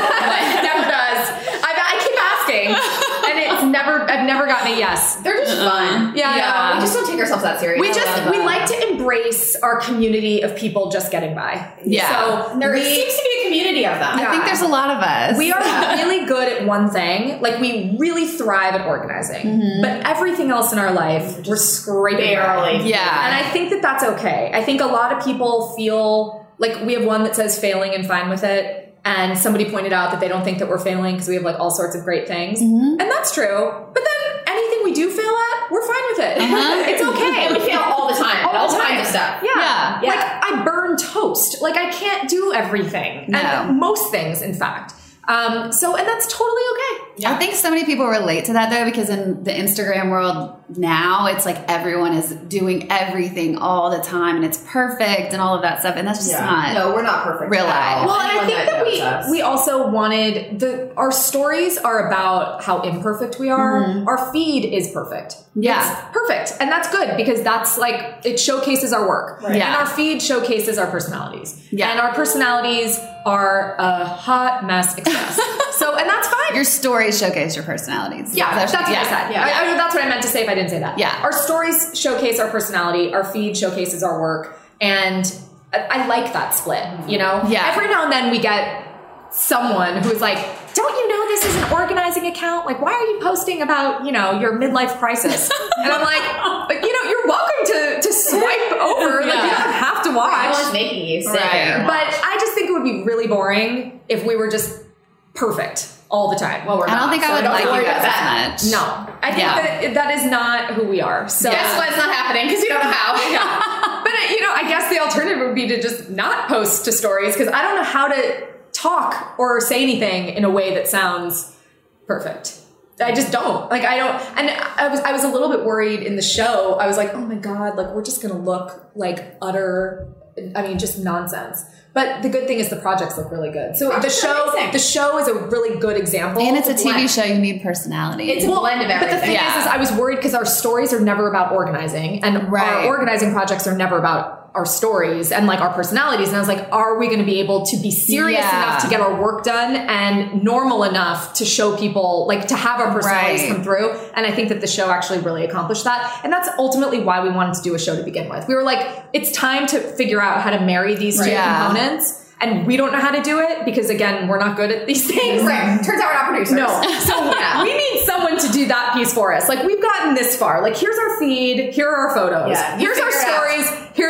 it never does. I, I keep asking, and it's never. I've never gotten a yes.
They're just fun.
Yeah.
Yeah. We just don't take ourselves that serious.
We just we like to embrace our community of people just getting by.
Yeah.
So
There
we,
seems to be a community of them.
I think there's a lot of us.
We are really good at one thing. Like we really thrive at organizing, but everything else in our life, we're scraping by.
Barely.
Yeah.
And I think that that's okay. I think a lot of people feel like we have one that says failing and fine with it. And somebody pointed out that they don't think that we're failing because we have like all sorts of great things. And that's true. But then anything we do fail at, we're fine with it.
Uh-huh.
It's okay.
We fail all the time.
All
All,
the time.
kinds of stuff.
Yeah.
Yeah.
Like I burn toast. Like I can't do everything.
No.
And most things, in fact. Um, so, and that's totally okay.
I think so many people relate to that though, because in the Instagram world now, it's like everyone is doing everything all the time and it's perfect and all of that stuff. And that's just
Yeah.
not
No, we're not perfect.
real
at
life.
all.
Well, and I
Anyone
think that
knows
we
us.
we also wanted the our stories are about how imperfect we are. Our feed is perfect.
Yeah.
It's perfect. And that's good because that's like it showcases our work.
Right.
Yeah.
And our feed showcases our personalities.
Yeah.
And our personalities are a hot mess express. So and that's fine.
Your stories showcase your personalities.
Yeah, that's what
yeah.
I said.
Yeah.
I, I, that's what I meant to say if I didn't say that.
Yeah.
Our stories showcase our personality. Our feed showcases our work. And I, I like that split, you know?
Yeah.
Every now and then we get someone who's like, don't you know this is an organizing account? Like, why are you posting about, you know, your midlife crisis? And I'm like, but, you know, you're welcome to, to swipe over. Like, you
Yeah.
don't have to
No one's
watch.
making you sit
Right.
there. and
But
watch.
I just think it would be really boring if we were just perfect all the time.
Well, we're
I don't
not,
think
so
I would
don't
like
worry
you
about
guys
that.
as much.
No, I think
Yeah.
that that is not who we are. So,
Guess what's not happening because you don't know how.
but uh, you know, I guess the alternative would be to just not post to stories because I don't know how to talk or say anything in a way that sounds perfect. I just don't like. I don't, and I was I was a little bit worried in the show. I was like, oh my god, like we're just gonna look like utter. I mean, just nonsense. But the good thing is the projects look really good. So the
Projects are
show,
amazing.
the show is a really good example.
And it's a T V
blend.
show. You need personality.
It's a blend of
But the
everything.
thing
Yeah.
is, is I was worried because our stories are never about organizing, and
Right.
our organizing projects are never about our stories and like our personalities. And I was like, are we going to be able to be serious
Yeah.
enough to get our work done and normal enough to show people, like to have our personalities
Right.
come through? And I think that the show actually really accomplished that. And that's ultimately why we wanted to do a show to begin with. We were like, it's time to figure out how to marry these two
Yeah.
components. And we don't know how to do it because, again, we're not good at these things.
Right. Turns out we're not producers.
No. So
Yeah.
we need someone to do that piece for us. Like we've gotten this far. Like here's our feed. Here are our photos.
Yeah, you
Here's our
figure it out.
stories. Here's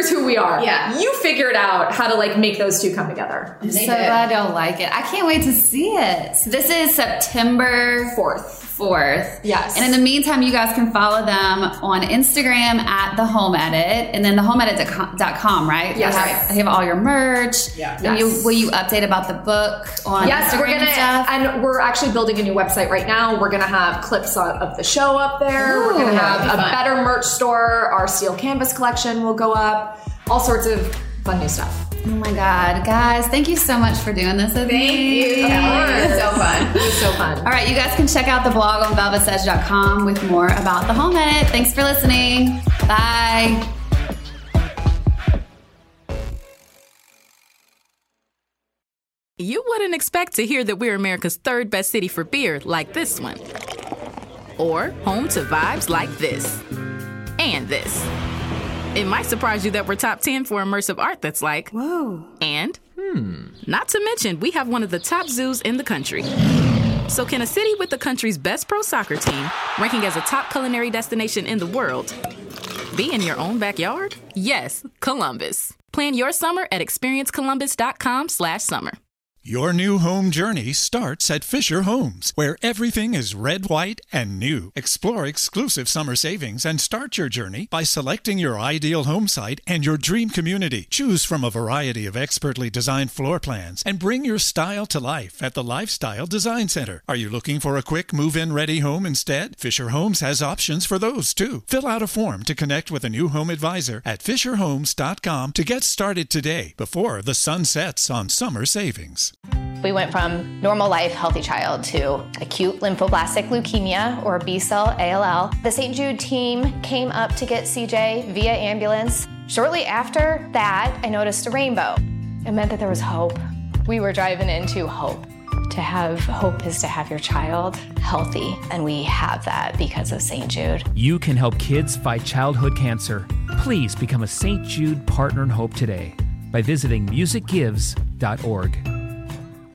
here's who we are.
Yeah.
You figured out how to like make those two come together.
I'm so glad y'all like it. I can't wait to see it. So this is September
fourth.
fourth.
Yes.
And in the meantime, you guys can follow them on Instagram at The Home Edit and then the home edit dot com, right?
Yes.
They have, they have all your merch.
Yeah.
And
Yes.
you, will you update about the book on
Yes,
Instagram
we're gonna,
and stuff?
and we're actually building a new website right now. We're gonna have clips of of the show up there.
Ooh,
we're gonna have
that'll
a
be fun.
better merch store. Our steel canvas collection will go up. All sorts of fun new stuff.
Oh my God. Guys, thank you so much for doing this with
Thank
me.
you. It was so fun.
It was so fun.
All right, you guys can check out the blog on velvet sedge dot com with more about The Home Edit. Thanks for listening. Bye.
You wouldn't expect to hear that we're America's third best city for beer like this one. Or home to vibes like this. And this. It might surprise you that we're top ten for immersive art that's like, whoa. And, hmm, not to mention, we have one of the top zoos in the country. So can a city with the country's best pro soccer team, ranking as a top culinary destination in the world, be in your own backyard? Yes, Columbus. Plan your summer at experience columbus dot com slash summer.
Your new home journey starts at Fisher Homes, where everything is red, white, and new. Explore exclusive summer savings and start your journey by selecting your ideal home site and your dream community. Choose from a variety of expertly designed floor plans and bring your style to life at the Lifestyle Design Center. Are you looking for a quick move-in ready home instead? Fisher Homes has options for those too. Fill out a form to connect with a new home advisor at fisher homes dot com to get started today before the sun sets on summer savings.
We went from normal life, healthy child to acute lymphoblastic leukemia, or B-cell A L L. The Saint Jude team came up to get C J via ambulance. Shortly after that, I noticed a rainbow. It meant that there was hope. We were driving into hope. To have hope is to have your child healthy, and we have that because of Saint Jude.
You can help kids fight childhood cancer. Please become a Saint Jude Partner in Hope today by visiting music gives dot org.